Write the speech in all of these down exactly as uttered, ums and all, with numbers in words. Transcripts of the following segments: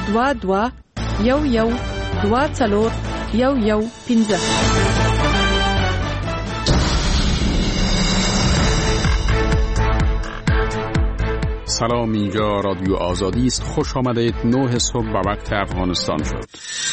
دوا دوا یو یو دوا چلور یو یو پینزه. سلام، اینجا رادیو آزادی است. خوش آمدید. نه صبح و وقت افغانستان شد.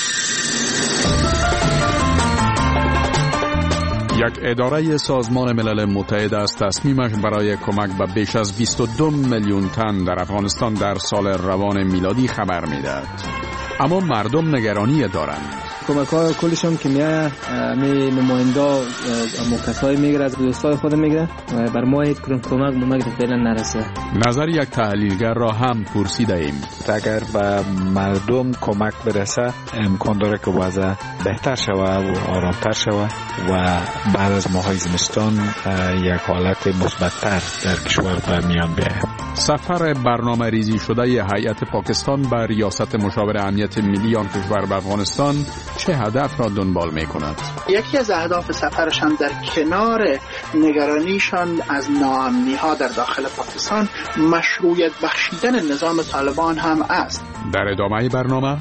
یک اداره سازمان ملل متحد از تصمیمش برای کمک به بیش از بیست و دو میلیون تن در افغانستان در سال روان میلادی خبر میدهد. اما مردم نگرانی دارند. کمک های کلشون که میایه می نماینده اما کسایی میگره از دوستای خود میگره و بر ما هیچ کدوم کمک ممک فعلا نرسه. نظر یک تحلیلگر را هم پرسیده ایم. اگر به مردم کمک برسه امکان داره که وضع بهتر شود و آرامتر شود و بعد از ماهای زمستان یک حالت مثبت‌تر در کشور به میان بیاید. سفر برنامه ریزی شده هیئت پاکستان به ریاست مشاور امنیت ملی آن کشور به افغانستان چه هدف را دنبال می کند؟ یکی از اهداف سفرشان در کنار نگرانیشان از ناامنی ها در داخل پاکستان مشروعیت بخشیدن نظام طالبان هم است. در ادامه برنامه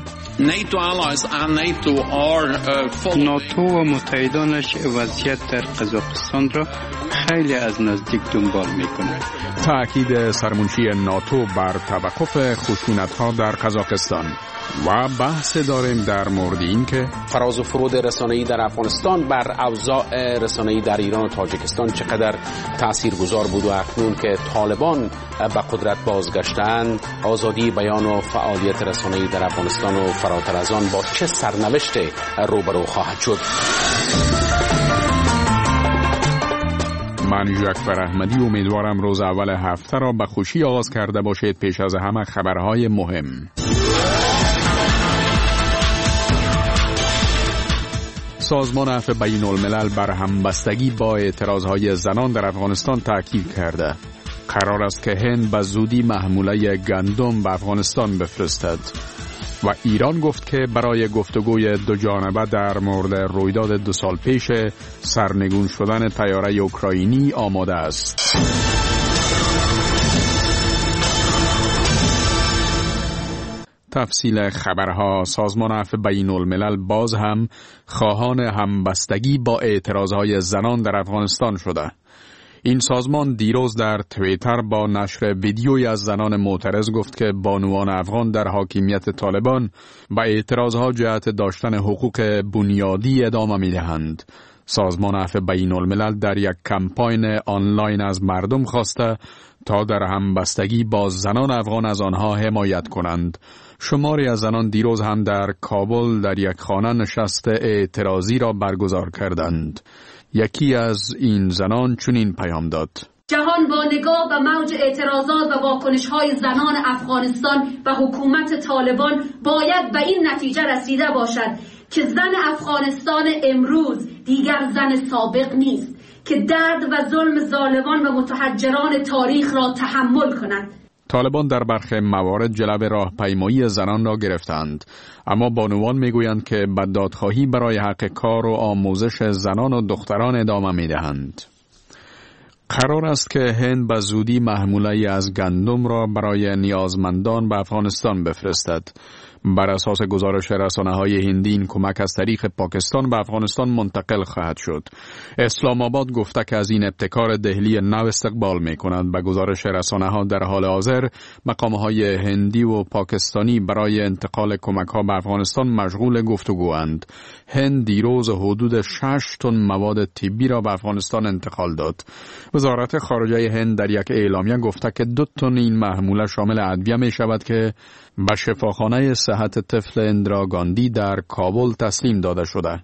ناتو و متحدانش وضعیت در قزاقستان را خیلی از نزدیک دنبال می کند. تأکید سرمنشی ناتو بر توقف خشونت‌ها در قزاقستان و بحث داریم در مورد این که فراز و فرود رسانه‌ای در افغانستان بر اوضاع رسانه‌ای در ایران و تاجیکستان چقدر تاثیرگذار بود و اکنون که طالبان به قدرت بازگشتند آزادی بیان و فعالیت رسانه‌ای در افغانستان و فراتر از آن با چه سرنوشت روبرو خواهد شد. من جعفر احمدی امیدوارم روز اول هفته را به خوشی آغاز کرده باشید. پیش از همه خبرهای مهم. سازمان عفو بین الملل بر همبستگی با اعتراضهای زنان در افغانستان تاکید کرده. قرار است که هند به زودی محموله گندم به افغانستان بفرستد و ایران گفت که برای گفتگوی دو جانبه در مورد رویداد دو سال پیش سرنگون شدن طیاره اوکراینی آماده است. تفصیل خبرها. سازمان عفو بین الملل باز هم خواهان همبستگی با اعتراضهای زنان در افغانستان شده. این سازمان دیروز در توییتر با نشر ویدیویی از زنان معترض گفت که بانوان افغان در حاکمیت طالبان به اعتراضها جهت داشتن حقوق بنیادی ادامه می‌دهند. سازمان عفو بین الملل در یک کمپاین آنلاین از مردم خواسته تا در همبستگی با زنان افغان از آنها حمایت کنند. شماری از زنان دیروز هم در کابل در یک خانه نشست اعتراضی را برگزار کردند. یکی از این زنان چنین پیام داد: جهان با نگاه به موج اعتراضات و واکنش‌های زنان افغانستان و حکومت طالبان باید به این نتیجه رسیده باشد که زن افغانستان امروز دیگر زن سابق نیست که درد و ظلم ظالمان و متحجران تاریخ را تحمل کند. طالبان در برخی موارد جلب راهپیمایی زنان را گرفتند، اما بانوان میگویند که به دادخواهی برای حق کار و آموزش زنان و دختران ادامه میدهند. قرار است که هند به زودی محموله‌ای از گندم را برای نیازمندان به افغانستان بفرستد. بر اساس گزارش رسانه‌های هندی این کمک از طریق پاکستان به افغانستان منتقل خواهد شد. اسلام آباد گفته که از این ابتکار دهلی نو استقبال می‌کند. به گزارش رسانه‌ها در حال حاضر مقام‌های هندی و پاکستانی برای انتقال کمک‌ها به افغانستان مشغول گفتگواند. هند دیروز حدود شش تن مواد طبی را به افغانستان انتقال داد. وزارت خارجه هند در یک اعلامیه گفته که دو تن این محموله شامل ادویه می‌شود که به شفاخانه صحت طفل اندرا گاندی در کابل تسلیم داده شده.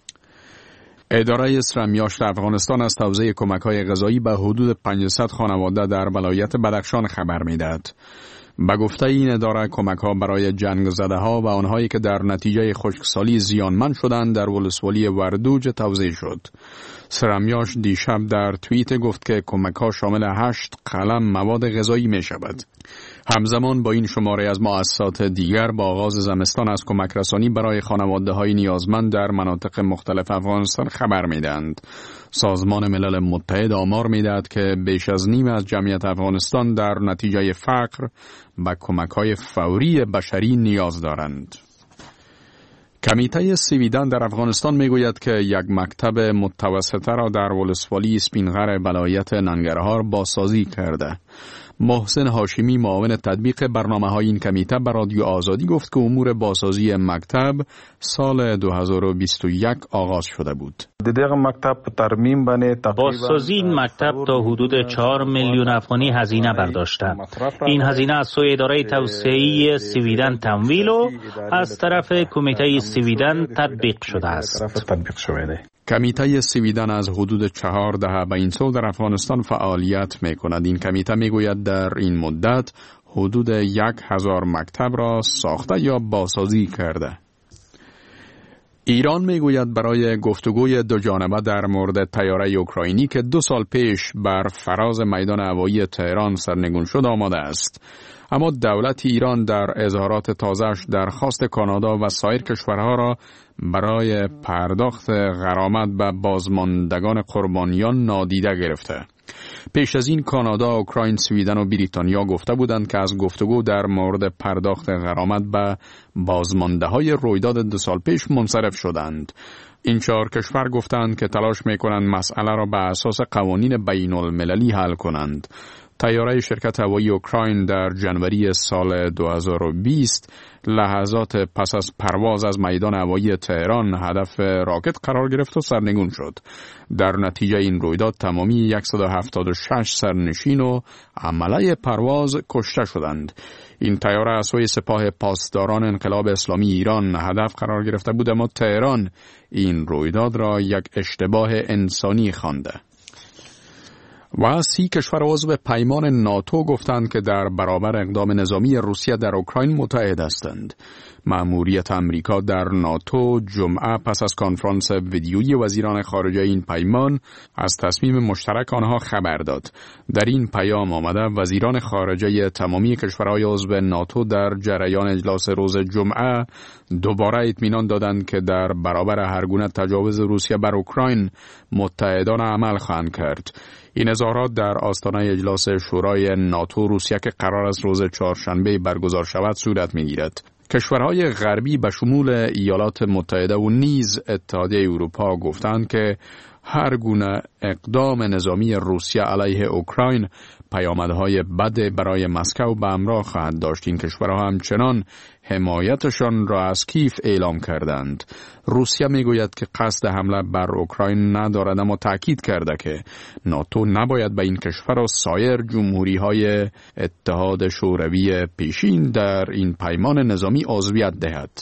اداره اسرمیاشت افغانستان از توزیع کمک‌های غذایی به حدود پانصد خانواده در ولایت بدخشان خبر می‌دهد. به گفته این اداره کمک‌ها برای جنگ زده‌ها و آنهایی که در نتیجه خشکسالی زیانمند شدند در ولسوالی وردوج توزیع شد. سرمیاش دیشب در توییت گفت که کمک‌ها شامل هشت قلم مواد غذایی می‌شود. همزمان با این شماره از مؤسسات دیگر با آغاز زمستان از کمک رسانی برای خانواده‌های نیازمند در مناطق مختلف افغانستان خبر می‌دهند. سازمان ملل متحد آمار می‌دهد که بیش از نیم از جمعیت افغانستان در نتیجه فقر به کمک‌های فوری بشری نیاز دارند. کمیته سویدن در افغانستان میگوید که یک مکتب متوسطه را در ولسوالی اسپینغر ولایت ننگرهار بازسازی کرده. محسن هاشمی معاون تطبیق برنامه‌های این کمیته به رادیو آزادی گفت که امور بازسازی مکتب سال دو هزار و بیست و یک آغاز شده بود. بازسازی این مکتب تا حدود چهار میلیون افغانی هزینه برداشته. این هزینه از سوی اداره توسعه سویدن تمویل و از طرف کمیته سویدن تطبیق شده است. کمیته سویدن از حدود چهار دهه به این سو در افغانستان فعالیت می کند. این کمیته می گوید در این مدت حدود یک هزار مکتب را ساخته یا بازسازی کرده. ایران می گوید برای گفتگوی دو جانبه در مورد طیاره اوکراینی که دو سال پیش بر فراز میدان هوایی تهران سرنگون شد آماده است. اما دولت ایران در اظهارات تازه‌اش درخواست کانادا و سایر کشورها را برای پرداخت غرامت به بازماندگان قربانیان نادیده گرفته. پیش از این کانادا، اوکراین، سویدن و بریتانیا گفته بودند که از گفتگو در مورد پرداخت غرامت به بازمانده‌های رویداد دو سال پیش منصرف شدند. این چهار کشور گفتند که تلاش می‌کنند مسئله را بر اساس قوانین بین‌المللی حل کنند. طیاره شرکت هوایی اوکراین در جنوری سال دو هزار و بیست لحظات پس از پرواز از میدان هوایی تهران هدف راکت قرار گرفت و سرنگون شد. در نتیجه این رویداد تمامی صد و هفتاد و شش سرنشین و عمله پرواز کشته شدند. این طیاره از سوی سپاه پاسداران انقلاب اسلامی ایران هدف قرار گرفته بود، اما تهران این رویداد را یک اشتباه انسانی خوانده. و سی کشور عضو پیمان ناتو گفتند که در برابر اقدام نظامی روسیه در اوکراین متحد هستند. مأموریت امریکا در ناتو جمعه پس از کنفرانس ویدیویی وزیران خارجه این پیمان از تصمیم مشترک آنها خبر داد. در این پیام آمده وزیران خارجه تمامی کشورهای عضو ناتو در جریان اجلاس روز جمعه دوباره اطمینان دادند که در برابر هر گونه تجاوز روسیه بر اوکراین متحدانه عمل خواهند کرد. این اظهارات در آستانه اجلاس شورای ناتو روسیه که قرار است روز چهارشنبه برگزار شود صورت می‌گیرد. کشورهای غربی به شمول ایالات متحده و نیز اتحادیه اروپا گفتند که هر گونه اقدام نظامی روسیه علیه اوکراین پیامدهای بد برای مسکو به همراه خواهد داشت. این کشورها همچنان حمایتشان را از کیف اعلام کردند. روسیه میگوید که قصد حمله بر اوکراین ندارد، اما تاکید کرده که ناتو نباید به این کشور و سایر جمهوری‌های اتحاد شوروی پیشین در این پیمان نظامی عضویت دهد.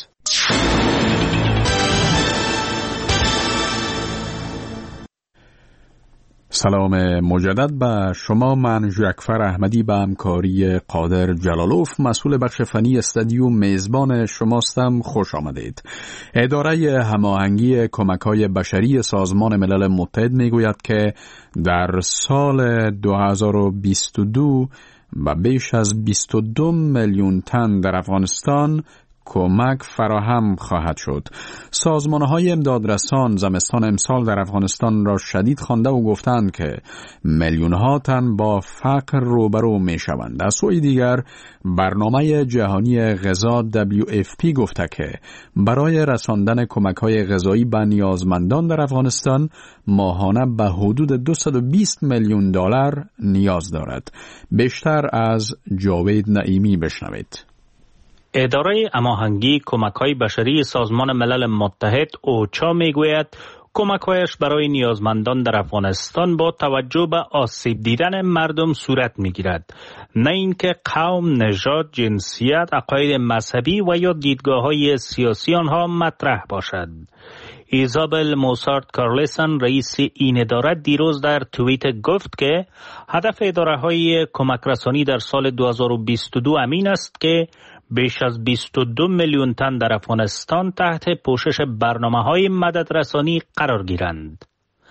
سلام مجدد به شما. من ژکفر احمدی به همکاری قادر جلالوف مسئول بخش فنی استودیو میزبان شماستم. خوش آمدید. اداره هماهنگی کمک‌های بشری سازمان ملل متحد میگوید که در سال دو هزار و بیست و دو و بیش از بیست و دو میلیون تن در افغانستان کمک فراهم خواهد شد. سازمان‌های امدادرسان زمستان امسال در افغانستان را شدید خوانده و گفتند که میلیون‌ها تن با فقر روبرو می‌شوند. از سوی دیگر برنامه جهانی غذا دبلیو اف پی گفته که برای رساندن کمک‌های غذایی به نیازمندان در افغانستان ماهانه به حدود دویست و بیست میلیون دلار نیاز دارد. بیشتر از جاوید نعیمی بشنوید. اداره هماهنگی کمک‌های بشری سازمان ملل متحد اوچا میگوید کمک‌هایش برای نیازمندان در افغانستان با توجه به آسیب دیدن مردم صورت می‌گیرد، نه اینکه قوم، نژاد، جنسیت، عقاید مذهبی و یا دیدگاه‌های سیاسی آنها مطرح باشد. ایزابل موسارت کارلسن رئیس این اداره دیروز در توییت گفت که هدف اداره‌های کمک رسانی در سال دو هزار و بیست و دو امین است که بیش از بیست و دو میلیون تن در افغانستان تحت پوشش برنامه‌های مددرسانی قرار گیرند.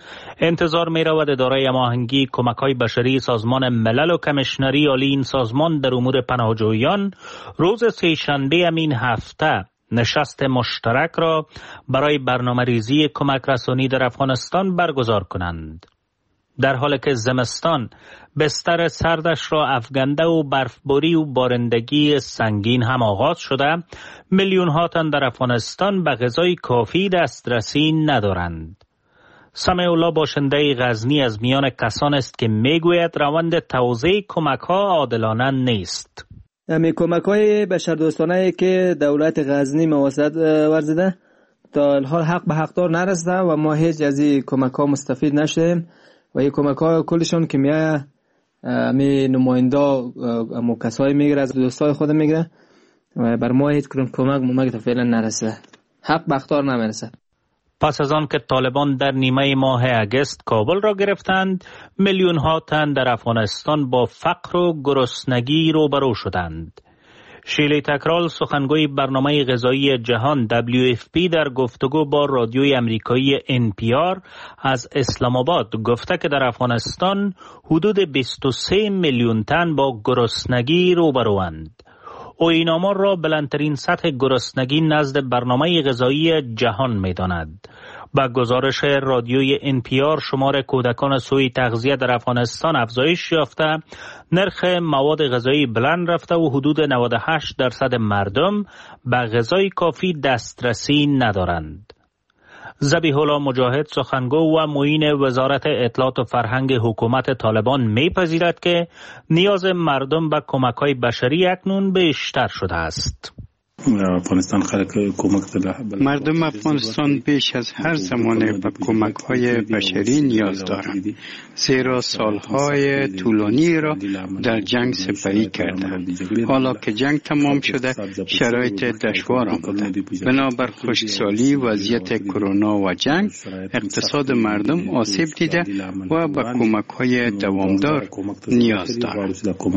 انتظار می رود اداره هماهنگی کمک‌های بشری سازمان ملل و کمیشنری عالی این سازمان در امور پناهجویان روز سه‌شنبه این هفته نشست مشترک را برای برنامه‌ریزی کمک رسانی در افغانستان برگزار کنند. در حالی که زمستان بستر سردش را افکنده و برفباری و بارندگی سنگین هم آغاز شده، میلیون ها تن در افغانستان به غذای کافی دسترسی ندارند. سمیع الله باشنده غزنی از میان کسان است که میگوید روند توزیع کمک ها عادلانه نیست. امی کمک های بشردوستانه که دولت غزنی مواسط ورزیده تا الحال حق به حقدار نرسیده و ما هیچ از این کمک ها مستفید نشدیم و این کمک ها کلشون که میایه امی نماینده و کسایی میگیره از دوستای خود میگیره و بر ما هیچ کمک ممکن تا فعلا نرسیده، حق به حقدار نمیرسه. پس از آن که طالبان در نیمه ماه اگست کابل را گرفتند، میلیون ها تن در افغانستان با فقر و گرسنگی روبرو شدند. شیلی تکرال سخنگوی برنامه غذایی جهان دبلیو اف پی در گفتگو با رادیوی امریکایی ان پی آر از اسلام آباد گفته که در افغانستان حدود بیست و سه میلیون تن با گرسنگی روبروند. او این آمار را بلندترین سطح گرسنگی نزد برنامه غذایی جهان می داند. با گزارش رادیوی ان پی آر شمار کودکان سوی تغذیه در افغانستان افزایش یافته، نرخ مواد غذایی بلند رفته و حدود نود و هشت درصد مردم به غذای کافی دسترسی ندارند. ذبیح الله مجاهد سخنگو و معین وزارت اطلاعات و فرهنگ حکومت طالبان میپذیرد که نیاز مردم به کمک‌های بشری اکنون بیشتر شده است. افغانستان خلق کمک مردم افغانستان بیش از هر زمانه به کمک‌های بشری نیاز دارند، زیرا سالهای طولانی را در جنگ سپری کردند. حالا که جنگ تمام شده شرایط دشوار آمده. بنابر خشکسالی، وضعیت کرونا و جنگ، اقتصاد مردم آسیب دیده و به کمک‌های دوامدار نیاز دارند.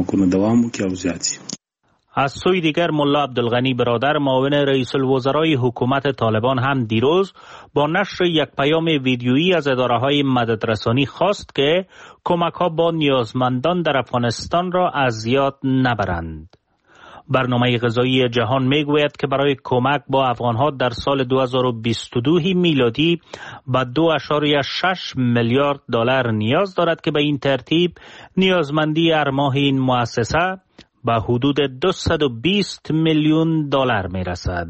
از سوی دیگر ملا عبدالغنی برادر معاون رئیس الوزرای حکومت طالبان هم دیروز با نشر یک پیام ویدیویی از اداره‌های مددرسانی خواست که کمک‌ها با نیازمندان در افغانستان را از یاد نبرند. برنامه غذایی جهان میگوید که برای کمک با افغان‌ها در سال دو هزار و بیست و دو میلادی به دو اشاریه شش میلیارد دلار نیاز دارد که به این ترتیب نیازمندی هر ماه این مؤسسه به حدود دویست و بیست میلیون دلار می رسد.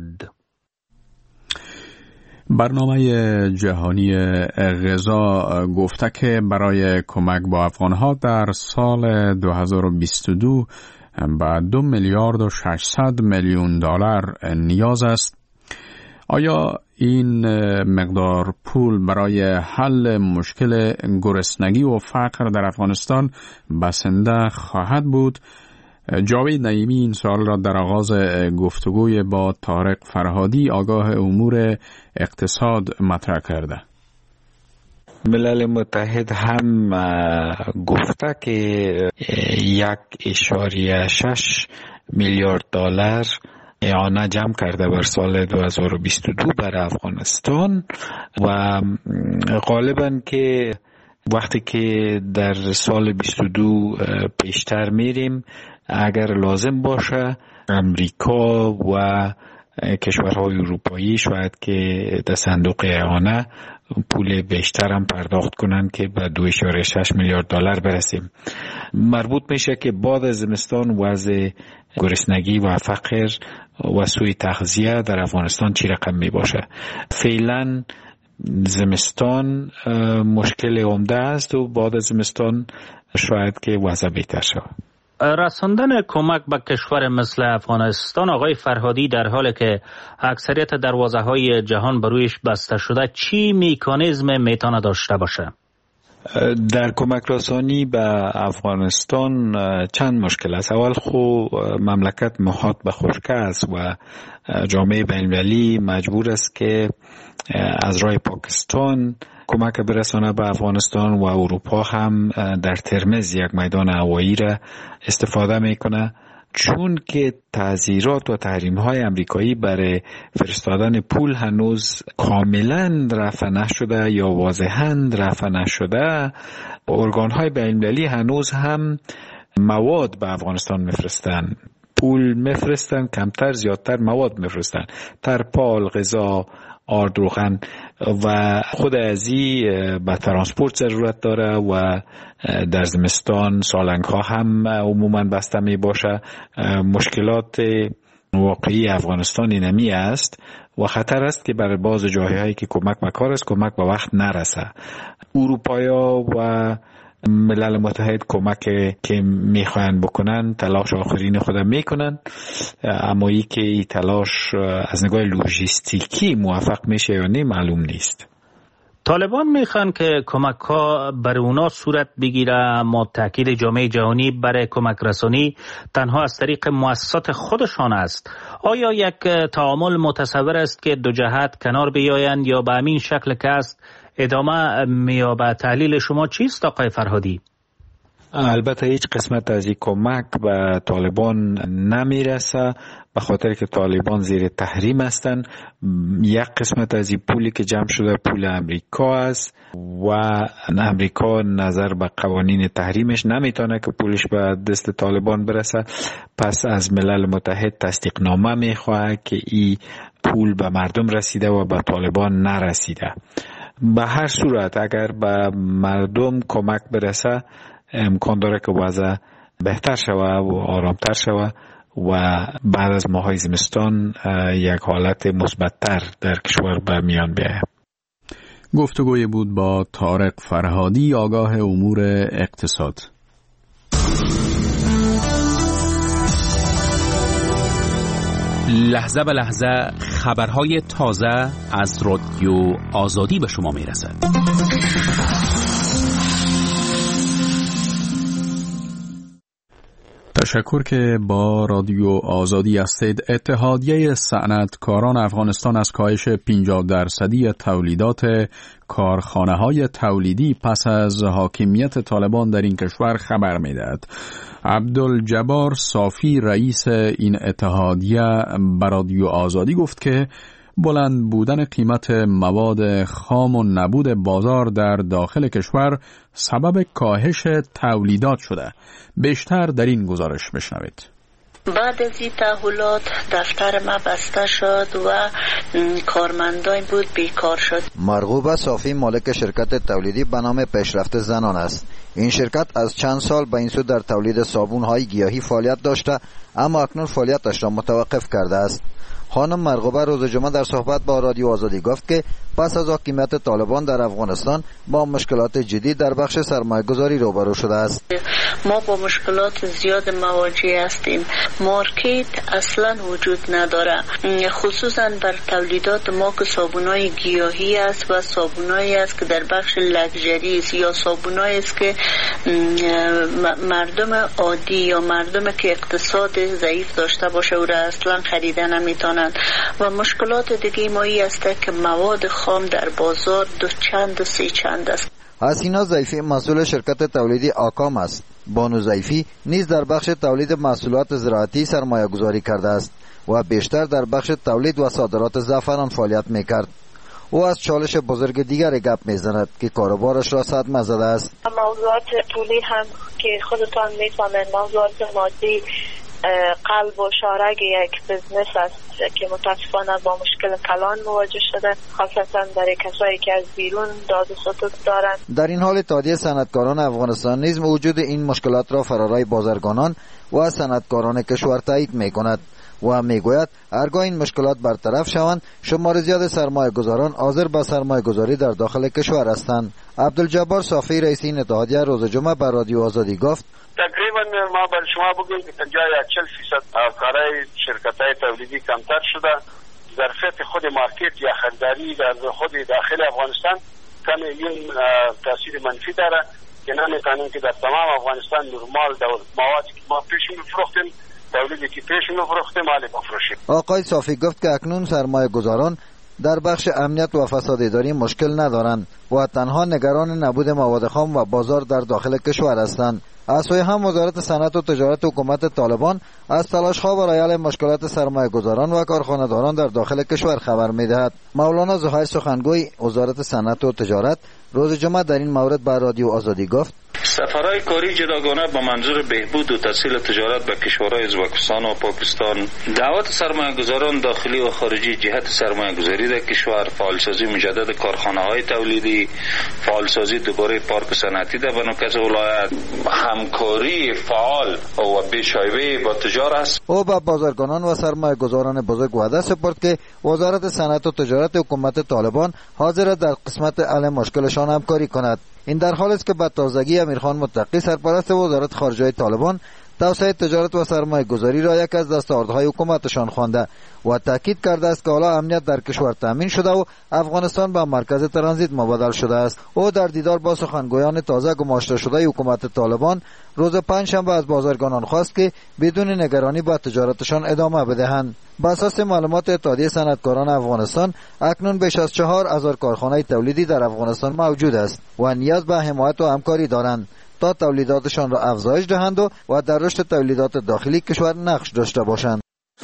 برنامه جهانی غذا گفته که برای کمک با افغانها در سال دو هزار و بیست و دو به دو میلیارد و ششصد میلیون دلار نیاز است. آیا این مقدار پول برای حل مشکل گرسنگی و فقر در افغانستان بسنده خواهد بود؟ جاوید نعیمی این سوال را در آغاز گفتگوی با طارق فرهادی آگاه امور اقتصاد مطرح کرده. ملل متحد هم گفته که یک اشاریه شش میلیارد دلار اعانه جمع کرده بر سال دو هزار و بیست و دو برای افغانستان و غالبا که وقتی که در سال بیست و دو پیشتر میریم اگر لازم باشه امریکا و کشورهای اروپایی شاید که در صندوق اعانه پول بیشتر هم پرداخت کنند که به دو اشاره شش میلیارد دلار برسیم. مربوط میشه که بعد از زمستان وضع گرسنگی و فقر و سوء تغذیه در افغانستان چی رقم می باشه. فعلا زمستان مشکل عمده است و بعد از زمستان شاید که وضع بهتر شود. رساندن کمک به کشور مثل افغانستان، آقای فرهادی، در حالی که اکثریت دروازه‌های جهان برویش بسته شده، چی مکانیزم میتونه داشته باشه؟ در کمک رسانی به افغانستان چند مشکل است. اول خو مملکت محاط به خشکی است و جامعه بین‌المللی مجبور است که از راه پاکستان کمک برسانه به افغانستان و اروپا هم در ترمز یک میدان هوایی را استفاده میکنه چون که تعزیرات و تحریم‌های آمریکایی برای فرستادن پول هنوز کاملا رفع نشده یا واضحاً رفع نشده، ارگان‌های بین‌المللی هنوز هم مواد به افغانستان میفرستن، پول میفرستن، کمتر زیادتر مواد میفرستن، ترپال، غذا، آرد روغن و خود ازی به ترانسپورت ضرورت داره و در زمستان سالنگ ها هم عموما بسته می باشه. مشکلات واقعی افغانستان اینمی است و خطر است که برای باز جاهایی هایی که کمک مکار است کمک به وقت نرسه. اروپایا و ملل متحد کمک که میخواین بکنن تلاش آخرین خودم میکنن، اما ای که ای تلاش از نگاه لوجستیکی موفق میشه یا نه معلوم نیست. طالبان میخوان که کمک ها بر اونا صورت بگیره، اما تاکید جامعه جهانی برای کمک رسانی تنها از طریق مؤسسات خودشان است. آیا یک تعامل متصور است که دو جهت کنار بیایند یا به همین شکل که است ادامه میابه؟ تحلیل شما چیست آقای فرهادی؟ البته هیچ قسمت از این کمک به طالبان نمیرسه، به خاطر که طالبان زیر تحریم هستن. یک قسمت از این پولی که جمع شده پول امریکا است و امریکا نظر به قوانین تحریمش نمیتونه که پولش به دست طالبان برسه، پس از ملل متحد تصدیق نامه میخواه که این پول به مردم رسیده و به طالبان نرسیده. به هر صورت اگر به مردم کمک برسه امکان داره که وضع بهتر شوه و آرامتر شوه و بعد از ماهای زمستان یک حالت مثبت‌تر در کشور به میان بیاید. گفتگوی بود با طارق فرهادی، آگاه امور اقتصاد. لحظه به لحظه خبرهای تازه از رادیو آزادی به شما میرسد. تشکر که با رادیو آزادی هستید. اتحادیه صنعتکاران افغانستان از کاهش پنجاه درصدی تولیدات کارخانه‌های تولیدی پس از حاکمیت طالبان در این کشور خبر می‌دهد. عبدالجبار صافی رئیس این اتحادیه به رادیو آزادی گفت که بلند بودن قیمت مواد خام و نبود بازار در داخل کشور سبب کاهش تولیدات شده. بیشتر در این گزارش بشنوید. بعد از این تحولات دفتر ما بسته شد و کارمندان بود بیکار شد. مرغوبه صافی مالک شرکت تولیدی به نام پیشرفت زنان است. این شرکت از چند سال به این سو در تولید صابون‌های گیاهی فعالیت داشته، اما اکنون فعالیتش را متوقف کرده است. خانم مرغوبه روز جمعه در صحبت با رادیو آزادی گفت که پس از حاکمیت طالبان در افغانستان با مشکلات جدی در بخش سرمایه‌گذاری روبرو شده است. ما با مشکلات زیاد مواجه هستیم. مارکت اصلا وجود نداره، خصوصا بر تولیدات ما که صابونای گیاهی است و صابونایی است که در بخش لکژری است یا صابونایی است که مردم عادی یا مردم که اقتصاد ضعیف داشته باشه او را اصلا خریده نمیتونند. و مشکلات دیگه ما ای است که مواد خام در بازار دو چند و سه چند است. حسینا ضیفی مسئول شرکت تولیدی آکام است. بانو ضیفی نیز در بخش تولید محصولات زراعتی سرمایه گذاری کرده است و بیشتر در بخش تولید و صادرات زعفران فعالیت میکرد. او از چالش بزرگ دیگری گپ میزند که کاروبارش را صدمه زده است. موضوعات پولی هم که خودتان میفهمید، موضوعات مادی قلب و شارگ یک بزنس است که متاسفانه با مشکل کلان مواجه شده، خاصتا برای کسایی که از بیرون داد و ستد دارند. در این حال اتحادیه صنعتکاران افغانستان نیز وجود این مشکلات را فرارای بازرگانان و صنعتکاران کشور تایید میکند و میگوید هرگاه این مشکلات برطرف شوند شمار زیاد سرمایه گذاران حاضر به سرمایه گذاری در داخل کشور هستند. عبدالجبار صافی رئیس این اتحادیه روز جمعه بر رادیو آزادی گفت تقریبا ما بر شما بگویم که جای چهل فیصد کارهای شرکت‌های تولیدی کمتر شده. ظرفیت خود مارکت یا خریداری در خود داخل افغانستان کم این تاثیر منفی داره که نمی‌تونیم که در تمام افغانستان نرمال موادی که ما پیش می‌فروختیم تولیدی که پیش می‌فروختیم مالی بفروشیم. آقای صافی گفت که اکنون سرمایه گذاران در بخش امنیت و فساد اداری مشکل ندارند و تنها نگران نبود مواد خام و بازار در داخل کشور هستند. از سوی هم وزارت صنعت و تجارت حکومت طالبان از تلاش‌ها برای حل مشکلات سرمایه‌گذاران و کارخانه‌داران در داخل کشور خبر می‌دهد. مولانا زهیر سخنگوی وزارت صنعت و تجارت روز جمعه در این مورد به رادیو آزادی گفت: سفرهای کاری جداگانه با منظور بهبود و تسهیل تجارت به کشورهای ازبکستان و پاکستان، دعوت سرمایه‌گذاران داخلی و خارجی جهت سرمایه‌گذاری در کشور، فعالسازی مجدد کارخانه‌های تولیدی، فعالسازی دوباره پارک صنعتی در بنوکس ولایت، همکاری فعال و بی‌شایبه با تجار است. او به بازرگانان و سرمایه‌گذاران بزرگ وعده سپرد که وزارت صنعت و تجارت حکومت طالبان حاضر در قسمت حل مشکلشان همکاری کند. این در حالی است که به تازگی امیرخان متقی سرپرست وزارت خارجه طالبان توسعه تجارت و سرمایه گذاری را یک از دستاوردهای حکومتشان خوانده و تاکید کرده است که حالا امنیت در کشور تامین شده و افغانستان به مرکز ترانزیت مبادل شده است. او در دیدار با سخنگویان تازه گماشته شده حکومت طالبان روز پنجشنبه از بازرگانان خواست که بدون نگرانی به تجارتشان ادامه بدهند. بر اساس معلومات اتحادیه صنعتکاران افغانستان اکنون بیش از چهار هزار کارخانه تولیدی در افغانستان موجود است و نیاز به حمایت و همکاری دارند تا تولیداتشان را افزایش دهند و, و در رشد تولیدات داخلی کشور نقش داشته باشند.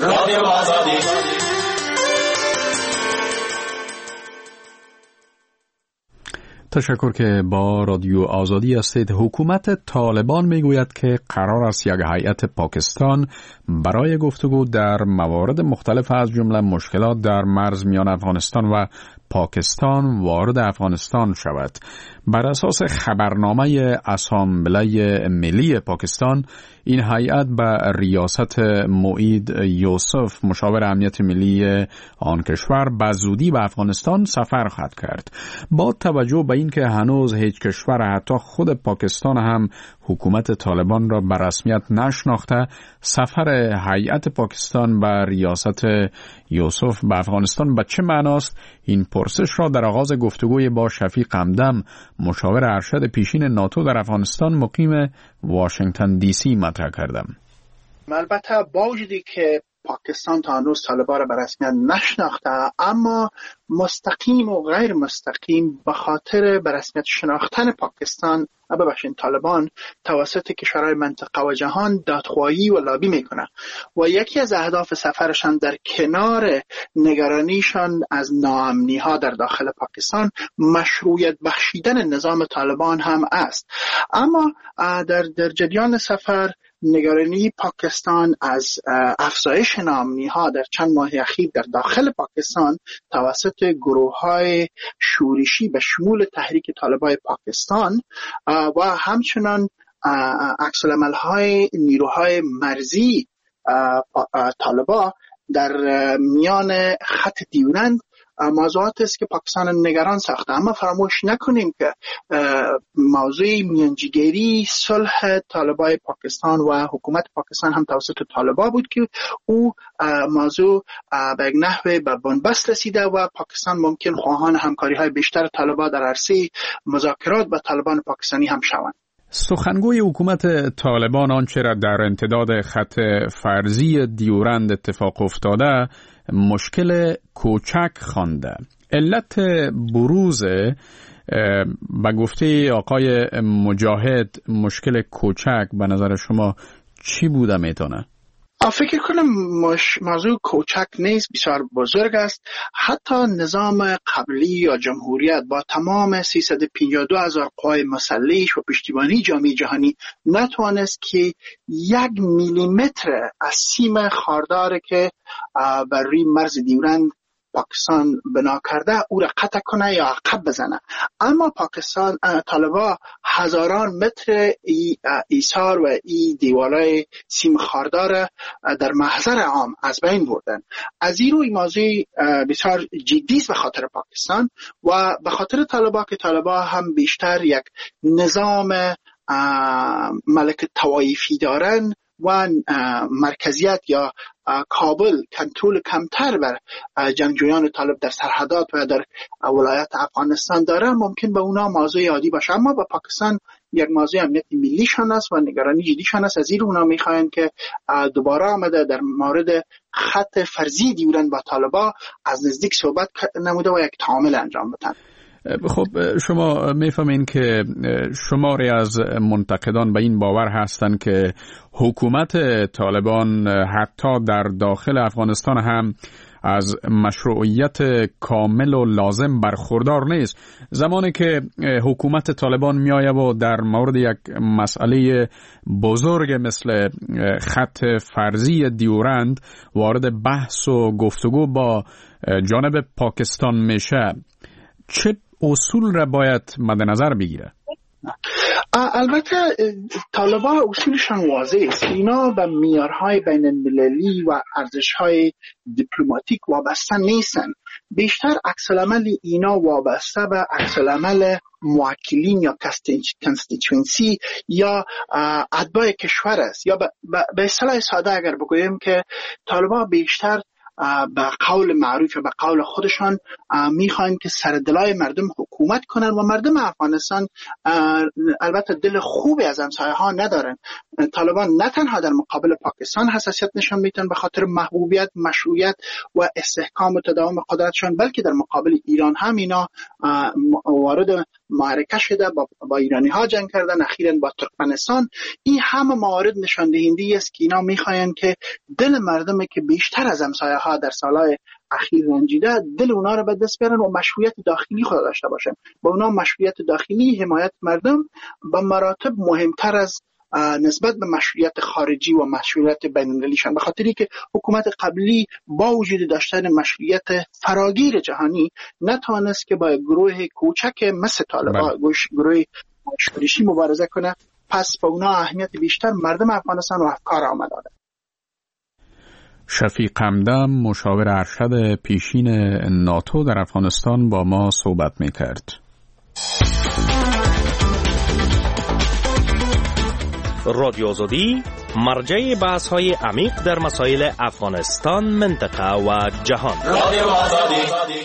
تشکر که با رادیو آزادی هستید. حکومت طالبان میگوید که قرار است یک هیئت پاکستان برای گفتگو در موارد مختلف از جمله مشکلات در مرز میان افغانستان و پاکستان وارد افغانستان شود. بر اساس خبرنامه اسامبله ملی پاکستان، این هیئت به ریاست معید یوسف مشاور امنیت ملی آن کشور به زودی به افغانستان سفر خواهد کرد. با توجه به اینکه هنوز هیچ کشور حتی خود پاکستان هم حکومت طالبان را به رسمیت نشناخته، سفر هیئت پاکستان به ریاست یوسف به افغانستان به چه معناست؟ این پرسش را در آغاز گفتگوی با شفیق همدم، مشاور ارشد پیشین ناتو در افغانستان مقیم واشنگتن دی سی مطرح کردم. البته با وجودی که پاکستان تا هنوز طالبان را به رسمیت نشناخته، اما مستقیم و غیر مستقیم به خاطر به رسمیت شناختن پاکستان ببخشید طالبان توسط کشورهای منطقه و جهان دادخواهی و لابی میکنه و یکی از اهداف سفرشان در کنار نگرانیشان از ناامنی ها در داخل پاکستان مشروعیت بخشیدن نظام طالبان هم است. اما در در جریان سفر نگرانی پاکستان از افزایش ناامنی ها در چند ماه اخیر در داخل پاکستان توسط گروه های شورشی به شمول تحریک طالبان پاکستان و همچنان عکس العمل های نیروهای مرزی طالبان در میان خط دیورند موضوعات است که پاکستان نگران ساخته. اما فراموش نکنیم که موضوع میانجیگری صلح طالبان پاکستان و حکومت پاکستان هم توسط طالبان بود که او موضوع به یک نحوه به بنبست رسیده و پاکستان ممکن خواهان همکاری های بیشتر طالبان در عرصه مذاکرات با طالبان پاکستانی هم شوند. سخنگوی حکومت طالبان آنچه را در امتداد خط فرضی دیورند اتفاق افتاده مشکل کوچک خوانده. علت بروز به گفته آقای مجاهد مشکل کوچک به نظر شما چی بوده میتونه؟ فکر کنم مش... موضوع کوچک نیست، بسیار بزرگ است. حتی نظام قبلی یا جمهوریت با تمام سیصد و پنجاه و دو هزار قوای مسلح و پشتیبانی جامعه جهانی نتوانست که یک میلیمتر از سیم خاردار که بر روی مرز دیورند پاکستان بنا کرده او را قطع کنه یا عقب بزنه. اما پاکستان طالبان هزاران متر ای ایثار و ای دیوالای سیم خاردار در محضر عام از بین بردن. از این روی موضوع بسیار جدی است به خاطر پاکستان و به خاطر طالبان که طالبان هم بیشتر یک نظام ملک طوایفی دارن و مرکزیت یا کابل کنترل کمتر بر جنگجویان طالب در سرحدات و در ولایت افغانستان داره، ممکن به اونا موضوع عادی باشه. اما به پاکستان یک موضوع امنیت ملیشان است و نگرانی جدیشان است. از این اونا میخواین که دوباره آمده در مورد خط فرضی دیورند با طالبان از نزدیک صحبت نموده و یک تعامل انجام بدن. خب شما میفهمین که شماری از منتقدان به این باور هستند که حکومت طالبان حتی در داخل افغانستان هم از مشروعیت کامل و لازم برخوردار نیست. زمانی که حکومت طالبان میآید و در مورد یک مسئله بزرگ مثل خط فرضی دیورند وارد بحث و گفتگو با جانب پاکستان میشه، چه اصول را باید مد نظر بگیره؟ البته طالبان اصولشان واضح است. اینا به معیارهای بین المللی و ارزشهای دیپلماتیک وابسته نیستن. بیشتر عکس العمل اینا وابسته به عکس العمل موکلین یا کانستیتوئنسی یا اتباع کشور است. یا به اصطلاح ساده اگر بگویم که طالبان بیشتر به قول معروف و به قول خودشان میخواین که سر دلای مردم حکومت کنن و مردم افغانستان البته دل خوبی از همسایه ها ندارن. طالبان نه تنها در مقابل پاکستان حساسیت نشان میدن به خاطر محبوبیت، مشروعیت و استحکام و تداوم قدرتشان، بلکه در مقابل ایران هم اینا وارد معرکه شده، با, با ایرانی ها جنگ کردن، اخیراً با ترکمنستان. این همه موارد نشان دهنده است که اینا میخواین که دل مردم که بیشتر از همسایه ها در سالهای اخیر رنجیده، دل اونا رو به دست بیارن و مشروعیت داخلی خود داشته باشن. با اونا مشروعیت داخلی، حمایت مردم به مراتب مهمتر از نسبت به مشروعیت خارجی و مشروعیت بین‌المللیشان، به خاطری که حکومت قبلی با وجود داشتن مشروعیت فراگیر جهانی نتوانست که با گروه کوچک مثل طالبان، گروه شورشی مبارزه کنه. پس با اونا اهمیت بیشتر مردم افغانستان و افکار آمد داده. شفیق همدم، مشاور ارشد پیشین ناتو در افغانستان، با ما صحبت می‌کرد. رادیو آزادی مرجع بحث‌های عمیق در مسائل افغانستان، منطقه و جهان. رادیو آزادی.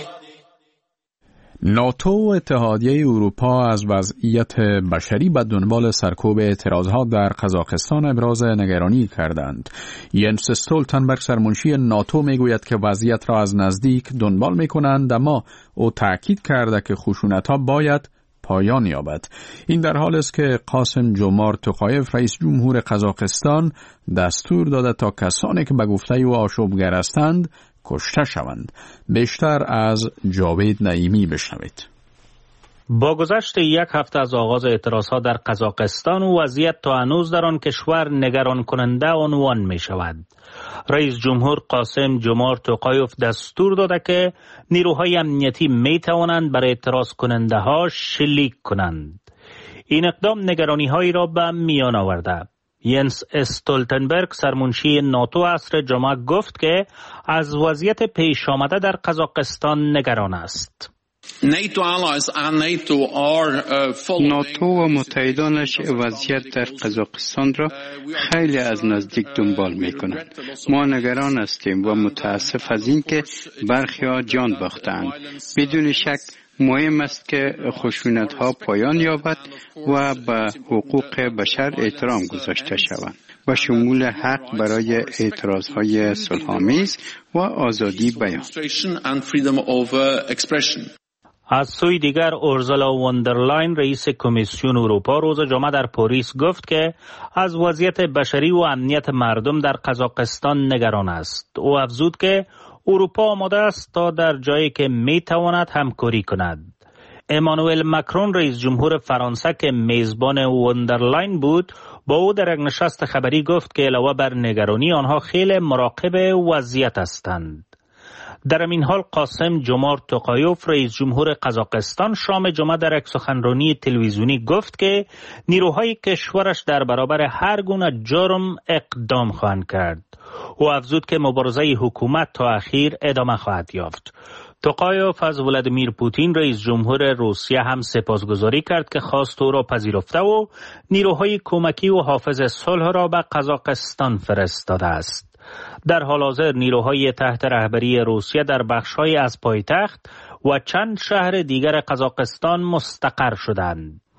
ناتو و اتحادیه اروپا از وضعیت بشری به دنبال سرکوب اعتراضات در قزاقستان ابراز نگرانی کردند. ینس استولتنبرگ، سرمنشی ناتو، میگوید که وضعیت را از نزدیک دنبال میکنند، اما او تاکید کرده که خشونت‌ها باید پایان یابد. این در حالی است که قاسم جمارت توقایف، رئیس جمهور قزاقستان، دستور داده تا کسانی که به گفته او آشوبگر هستند کشته شوند. بیشتر از جاوید نعیمی بشنوید. با گذشت یک هفته از آغاز اعتراضها در قزاقستان، وضعیت تا هنوز در آن کشور نگران کننده عنوان می شود. رئیس جمهور قاسم جمارت توقایف دستور داده که نیروهای امنیتی می توانند بر اعتراض کننده ها شلیک کنند. این اقدام نگرانی هایی را به میان آورده. ینس استولتنبرگ، سرمنشی ناتو عصر جمعه، گفت که از وضعیت پیش آمده در قزاقستان نگران است. ناتو و متحدانش وضعیت در قزاقستان را خیلی از نزدیک دنبال می کنند. ما نگران هستیم و متاسف از این که برخی ها جان باختند. بدون شک مهم است که خشونت ها پایان یابد و به حقوق بشر احترام گذاشته شود و شمول حق برای اعتراض های صلح‌آمیز و آزادی بیان. از سوی دیگر، اورزولا وندرلاین، رئیس کمیسیون اروپا، روز جمعه در پاریس گفت که از وضعیت بشری و امنیت مردم در قزاقستان نگران است. او افزود که اروپا آماده است تا در جایی که می تواند همکاری کند. امانوئل مکرون، رئیس جمهور فرانسه که میزبان وندرلاین بود، با او در یک نشست خبری گفت که علاوه بر نگرانی، آنها خیلی مراقب وضعیت هستند. در این حال قاسم جمارت توقایف، رئیس جمهور قزاقستان، شام جمعه در یک سخنرانی تلویزیونی گفت که نیروهای کشورش در برابر هر گونه جرم اقدام خواهند کرد. او افزود که مبارزه حکومت تا اخیر ادامه خواهد یافت. توقایف از ولادیمیر پوتین، رئیس جمهور روسیه، هم سپاسگزاری کرد که خواست او را پذیرفته و نیروهای کمکی و حافظ صلح را به قزاقستان فرستاده است. در حال حاضر نیروهای تحت رهبری روسیه در بخش‌های از پایتخت و چند شهر دیگر قزاقستان مستقر شدند.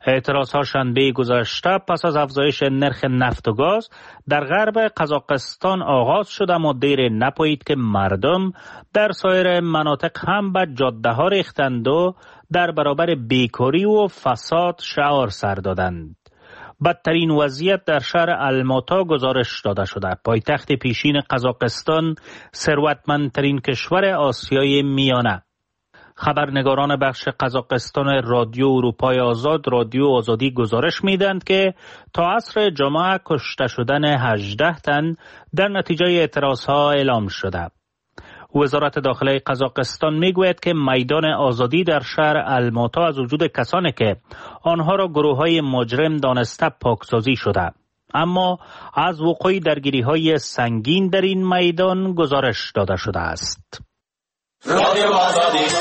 اعتراضها شنبه گذشته پس از افزایش نرخ نفت و گاز در غرب قزاقستان آغاز شد، اما دیر نپایید که مردم در سایر مناطق هم به جاده‌ها ریختند و در برابر بیکاری و فساد شعار سر دادند. بدترین وضعیت در شهر الماتا گزارش داده شده. پایتخت پیشین قزاقستان، ثروتمندترین کشور آسیای میانه. خبرنگاران بخش قزاقستان رادیو اروپای آزاد، رادیو آزادی گزارش میدند که تا عصر جمعه کشته شدن هجده تن در نتیجه اعتراضها اعلام شده. وزارت داخله قزاقستان میگوید که میدان آزادی در شهر الماتا از وجود کسانی که آنها را گروه‌های مجرم دانسته پاکسازی شده، اما از وقوع درگیری‌های سنگین در این میدان گزارش داده شده است. رادیو آزادی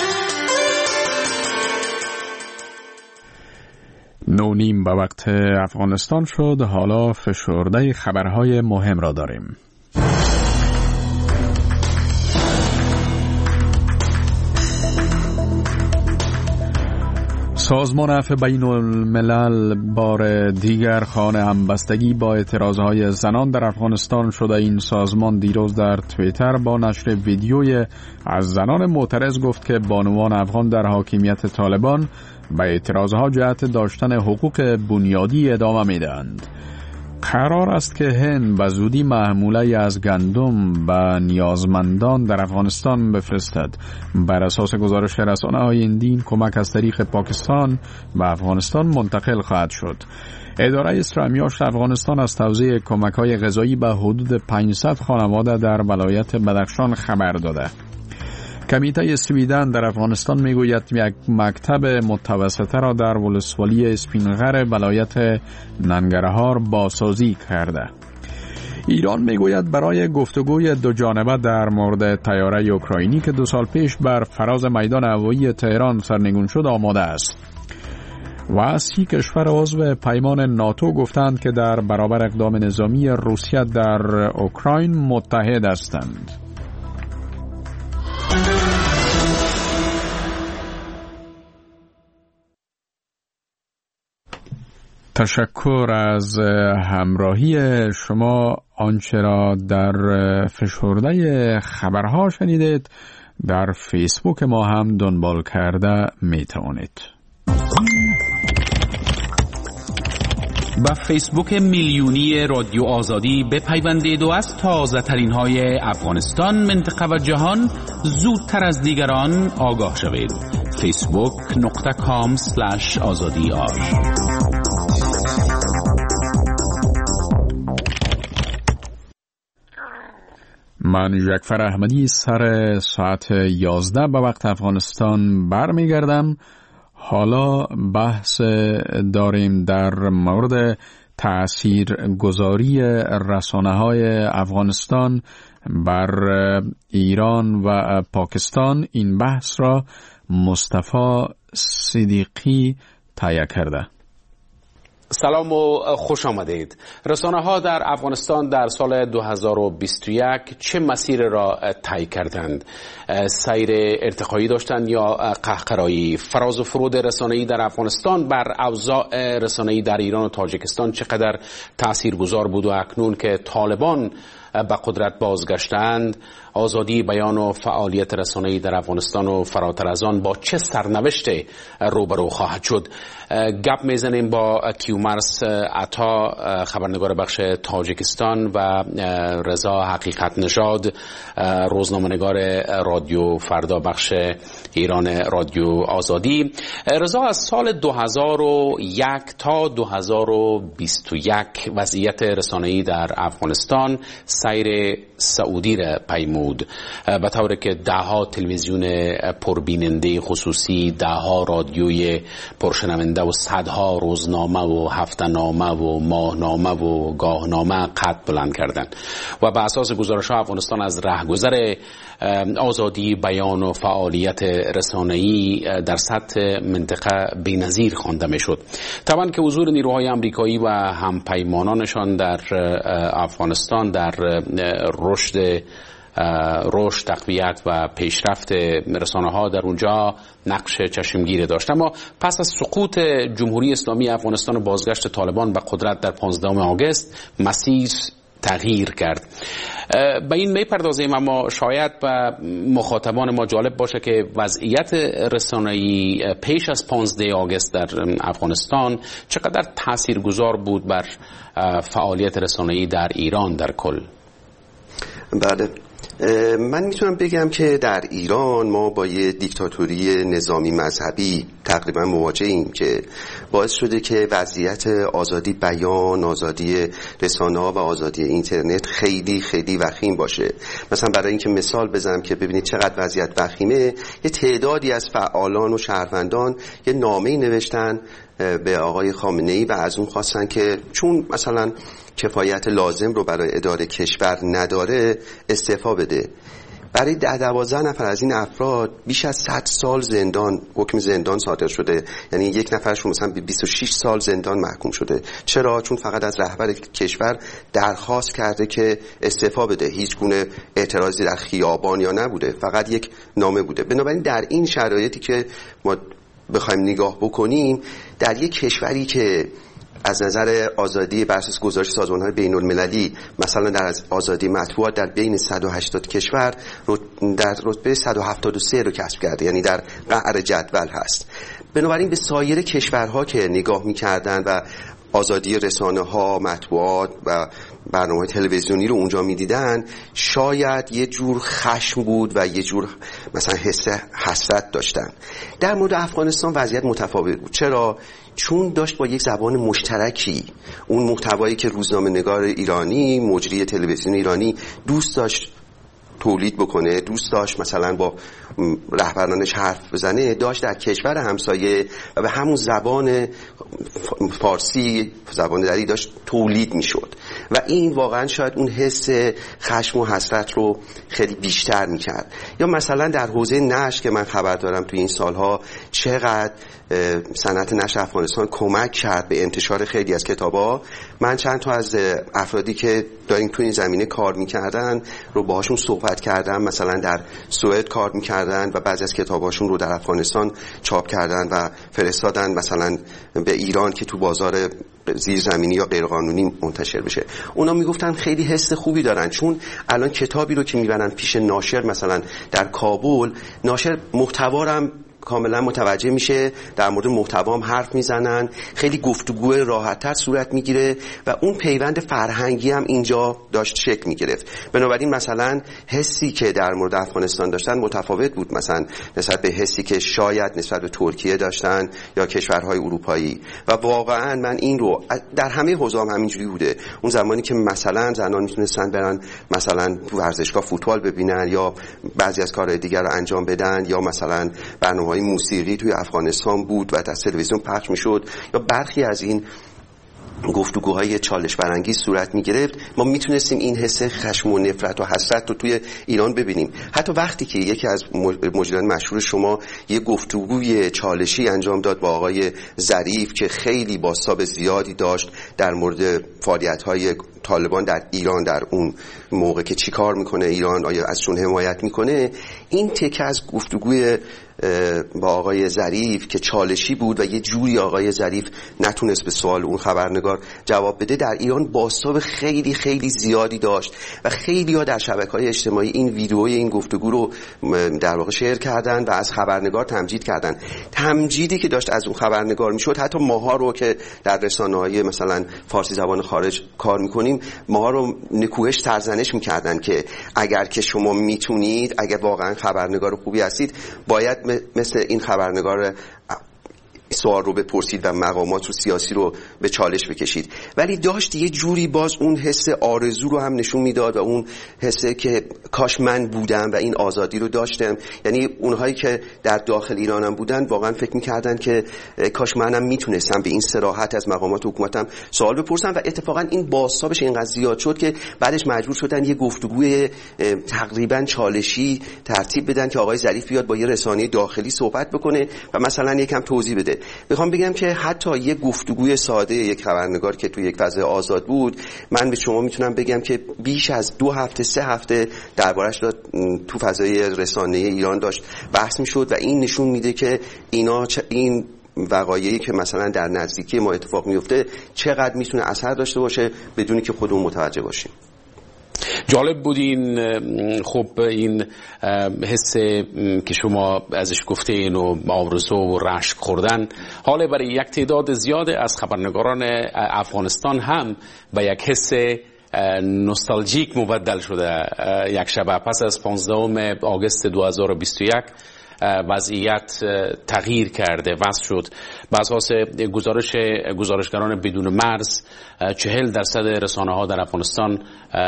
نو نیم به وقت افغانستان شد. حالا فشرده خبرهای مهم را داریم. سازمان عفو بین الملل بار دیگر خانه همبستگی با اعتراضهای زنان در افغانستان شده. این سازمان دیروز در توییتر با نشر ویدیوی از زنان معترض گفت که بانوان افغان در حاکمیت طالبان به اعتراضها جهت داشتن حقوق بنیادی ادامه میدهند. قرار است که هند به زودی محموله از گندم به نیازمندان در افغانستان بفرستد. بر اساس گزارش رسانه‌های هندی، کمک از طریق پاکستان به افغانستان منتقل خواهد شد. اداره اسرامیاش افغانستان از توزیع کمک‌های غذایی به حدود پانصد خانواده در ولایت بدخشان خبر داده. کمیته سویدن در افغانستان میگوید یک مکتب متوسطه را در ولسوالی اسپینغر ولایت ننگرهار بازسازی کرده. ایران میگوید برای گفتگوی دو جانبه در مورد طیاره اوکراینی که دو سال پیش بر فراز میدان هوایی تهران سرنگون شد آماده است. و سی کشور عضو پیمان ناتو گفتند که در برابر اقدام نظامی روسیه در اوکراین متحد هستند. تشکر از همراهی شما. آنچه را در فشرده خبرها شنیدید در فیسبوک ما هم دنبال کرده می توانید. با فیسبوک میلیونی رادیو آزادی بپیوندید و از تازه ترین های افغانستان، منطقه و جهان زودتر از دیگران آگاه شوید. فیسبوک نقطه کام سلش آزادی آر. من جعفر احمدی سر ساعت یازده به وقت افغانستان برمیگردم. حالا بحث داریم در مورد تأثیر گذاری رسانه‌های افغانستان بر ایران و پاکستان. این بحث را مصطفی صدیقی تهیه کرده. سلام و خوش آمدید. رسانه ها در افغانستان در سال دو هزار و بیست و یک چه مسیر را طی کردند؟ سیر ارتقایی داشتند یا قهقرایی؟ فراز و فرود رسانه‌ای در افغانستان بر اوضاع رسانه‌ای در ایران و تاجیکستان چقدر تاثیرگذار بود و اکنون که طالبان به قدرت بازگشتند، آزادی بیان و فعالیت رسانه‌ای در افغانستان و فراتر از آن با چه سرنوشتی روبرو خواهد شد؟ گپ میزنیم با کیومرث عطا، خبرنگار بخش تاجیکستان، و رضا حقیقت نژاد، روزنامه‌نگار رادیو فردا بخش ایران رادیو آزادی. رضا، از سال دو هزار و یک تا دو هزار و بیست و یک وضعیت رسانه‌ای در افغانستان سیر سعودی را پیمود، به طوری که ده ها تلویزیون پربیننده خصوصی، ده ها رادیوی پرشنونده و صدها روزنامه و هفته‌نامه و ماهنامه و گاهنامه قد بلند کردند و به اساس گزارش ها افغانستان از رهگذر آزادی بیان و فعالیت رسانه‌ای در سطح منطقه بی‌نظیر خوانده میشد. طبعا که حضور نیروهای آمریکایی و همپیمانانشان در افغانستان در رشد رشد، تقویت و پیشرفت رسانه ها در اونجا نقش چشمگیر داشت. اما پس از سقوط جمهوری اسلامی افغانستان و بازگشت طالبان به قدرت در پانزدهم آگوست مسیر تغییر کرد. به این میپردازیم، اما شاید به مخاطبان ما جالب باشه که وضعیت رسانه‌ای پیش از پانزدهم آگوست در افغانستان چقدر تاثیرگذار بود بر فعالیت رسانه‌ای در ایران در کل. بله، من میتونم بگم که در ایران ما با یه دیکتاتوری نظامی مذهبی تقریبا مواجهیم که باعث شده که وضعیت آزادی بیان، آزادی رسانه‌ها و آزادی اینترنت خیلی خیلی وخیم باشه. مثلا برای اینکه مثال بزنم که ببینید چقدر وضعیت وخیمه، یه تعدادی از فعالان و شهروندان یه نامه‌ای نوشتن به آقای خامنه‌ای و از اون خواستن که چون مثلا کفایت لازم رو برای اداره کشور نداره استعفا بده. برای ده دوازده نفر از این افراد بیش از صد سال زندان، حکم زندان صادر شده. یعنی یک نفرشون مثلا به بیست و شش سال زندان محکوم شده. چرا؟ چون فقط از رهبر کشور درخواست کرده که استعفا بده. هیچ گونه اعتراضی در خیابان یا نبوده، فقط یک نامه بوده. بنابراین در این شرایطی که ما بخوایم نگاه بکنیم، در یک کشوری که از نظر آزادی بر اساس گزارش سازمان‌های بین‌المللی مثلا در آزادی مطبوعات در بین صد و هشتاد کشور در رتبه صد و هفتاد و سه رو کسب کرده، یعنی در قعر جدول هست. بنابراین به سایر کشورها که نگاه می‌کردن و آزادی رسانه‌ها، مطبوعات و برنامه تلویزیونی رو اونجا می‌دیدن، شاید یه جور خشم بود و یه جور مثلا حس حسرت داشتن. در مورد افغانستان وضعیت متفاوت بود. چرا؟ چون داشت با یک زبان مشترکی اون محتوایی که روزنامه‌نگار ایرانی، مجری تلویزیون ایرانی دوست داشت تولید بکنه، دوست داشت مثلا با رهبرانش حرف بزنه، داشت در کشور همسایه و به همون زبان فارسی، زبان دری داشت تولید میشد و این واقعا شاید اون حس خشم و حسرت رو خیلی بیشتر میکرد. یا مثلا در حوزه نشر که من خبر دارم توی این سالها چقدر صنعت نشر افغانستان کمک کرد به انتشار خیلی از کتابا. من چند تا از افرادی که داریم توی این زمینه کار میکردن رو باهاشون صحبت کردم، مثلا در سوئد کار میکردن و بعضی از کتاباشون رو در افغانستان چاپ کردن و فرستادن مثلا به ایران که تو بازار زیرزمینی یا غیرقانونی منتشر بشه. اونا میگفتن خیلی حس خوبی دارن، چون الان کتابی رو که میبرن پیش ناشر مثلا در کابل، ناشر محتوارم کاملا متوجه میشه، در مورد محتوا هم حرف میزنن، خیلی گفتگو راحت‌تر صورت میگیره و اون پیوند فرهنگی هم اینجا داشت شکل میگرفت. بنابراین مثلا حسی که در مورد افغانستان داشتن متفاوت بود مثلا نسبت به حسی که شاید نسبت به ترکیه داشتن یا کشورهای اروپایی. و واقعا من این رو در همه حوزه هم همینجوری بوده. اون زمانی که مثلا زنان میتونستن برن مثلا تو ورزشگاه فوتبال ببینن یا بعضی از کارهای دیگر رو انجام بدن، یا مثلا برنامه موسیقی توی افغانستان بود و در تلویزیون پخش میشد، یا برخی از این گفتگوهای چالش برانگیز صورت میگرفت، ما میتونستیم این حس خشم و نفرت و حسرت رو توی ایران ببینیم. حتی وقتی که یکی از مجریان مشهور شما یه گفتگوی چالشی انجام داد با آقای ظریف که خیلی بازتاب زیادی داشت در مورد فعالیت‌های طالبان در ایران در اون موقع که چی کار میکنه ایران، آیا ازشون حمایت میکنه، این تکه از گفتگوی با آقای ظریف که چالشی بود و یه جوری آقای ظریف نتونست به سوال اون خبرنگار جواب بده، در ایران بازتاب خیلی خیلی زیادی داشت و خیلی ها در شبکه‌های اجتماعی این ویدئوی این گفتگو رو در واقع شیر کردن و از خبرنگار تمجید کردن. تمجیدی که داشت از اون خبرنگار میشد، حتی ماها رو که در رسانه‌های مثلا فارسی زبان خارج کار میکنیم، ماها رو نکوهش سرزنش میکردن که اگر که شما میتونید، اگر واقعا خبرنگار خوبی هستید، باید مثل این خبرنگار سوال رو بپرسید و مقامات رو سیاسی رو به چالش بکشید. ولی داشت یه جوری باز اون حس آرزو رو هم نشون میداد و اون حسه که کاش من بودم و این آزادی رو داشتم. یعنی اونهایی که در داخل ایرانم بودن واقعا فکر میکردن که کاش منم میتونستم به این صراحت از مقامات حکومتم سوال بپرسم و اتفاقا این بازتابش اینقدر زیاد شد که بعدش مجبور شدن یه گفتگوی تقریبا چالشی ترتیب بدن که آقای ظریف بیاد با یه رسانه داخلی صحبت بکنه و مثلا یکم توضیح بده. میخوام بگم که حتی یک گفتگوی ساده یک خبرنگار که توی یک فضای آزاد بود، من به شما میتونم بگم که بیش از دو هفته سه هفته دربارش تو فضای رسانه ایران داشت بحث میشد و این نشون میده که اینا این وقایعی که مثلا در نزدیکی ما اتفاق میفته چقدر میتونه اثر داشته باشه بدونی که خودمون متوجه باشیم. جالب بود این خب این حس که شما ازش گفتین و آرزو و رشک خوردن، حالا برای یک تعداد زیاد از خبرنگاران افغانستان هم به یک حس نوستالژیک مبدل شده. یک شب پس از پانزدهم آگوست دو هزار و بیست و یک وضعیت تغییر کرده، وضع شد. بر اساس گزارش گزارشگران بدون مرز چهل درصد رسانه ها در افغانستان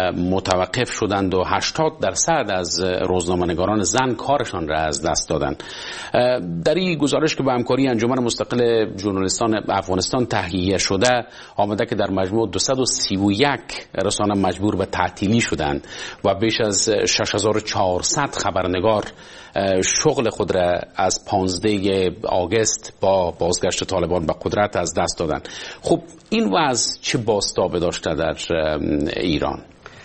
متوقف شدند و هشتاد درصد از روزنامه‌نگاران زن کارشان را از دست دادند. در این گزارش که با همکاری انجمن مستقل ژورنالیستان افغانستان تهیه شده آمده که در مجموع دویست و سی و یک رسانه مجبور به تعطیلی شدند و بیش از شش هزار و چهارصد خبرنگار شغل خود را از پانزده آگوست با بازگشت طالبان به قدرت از دست دادن. خب این وضع چه بازتابی داشته در ایران؟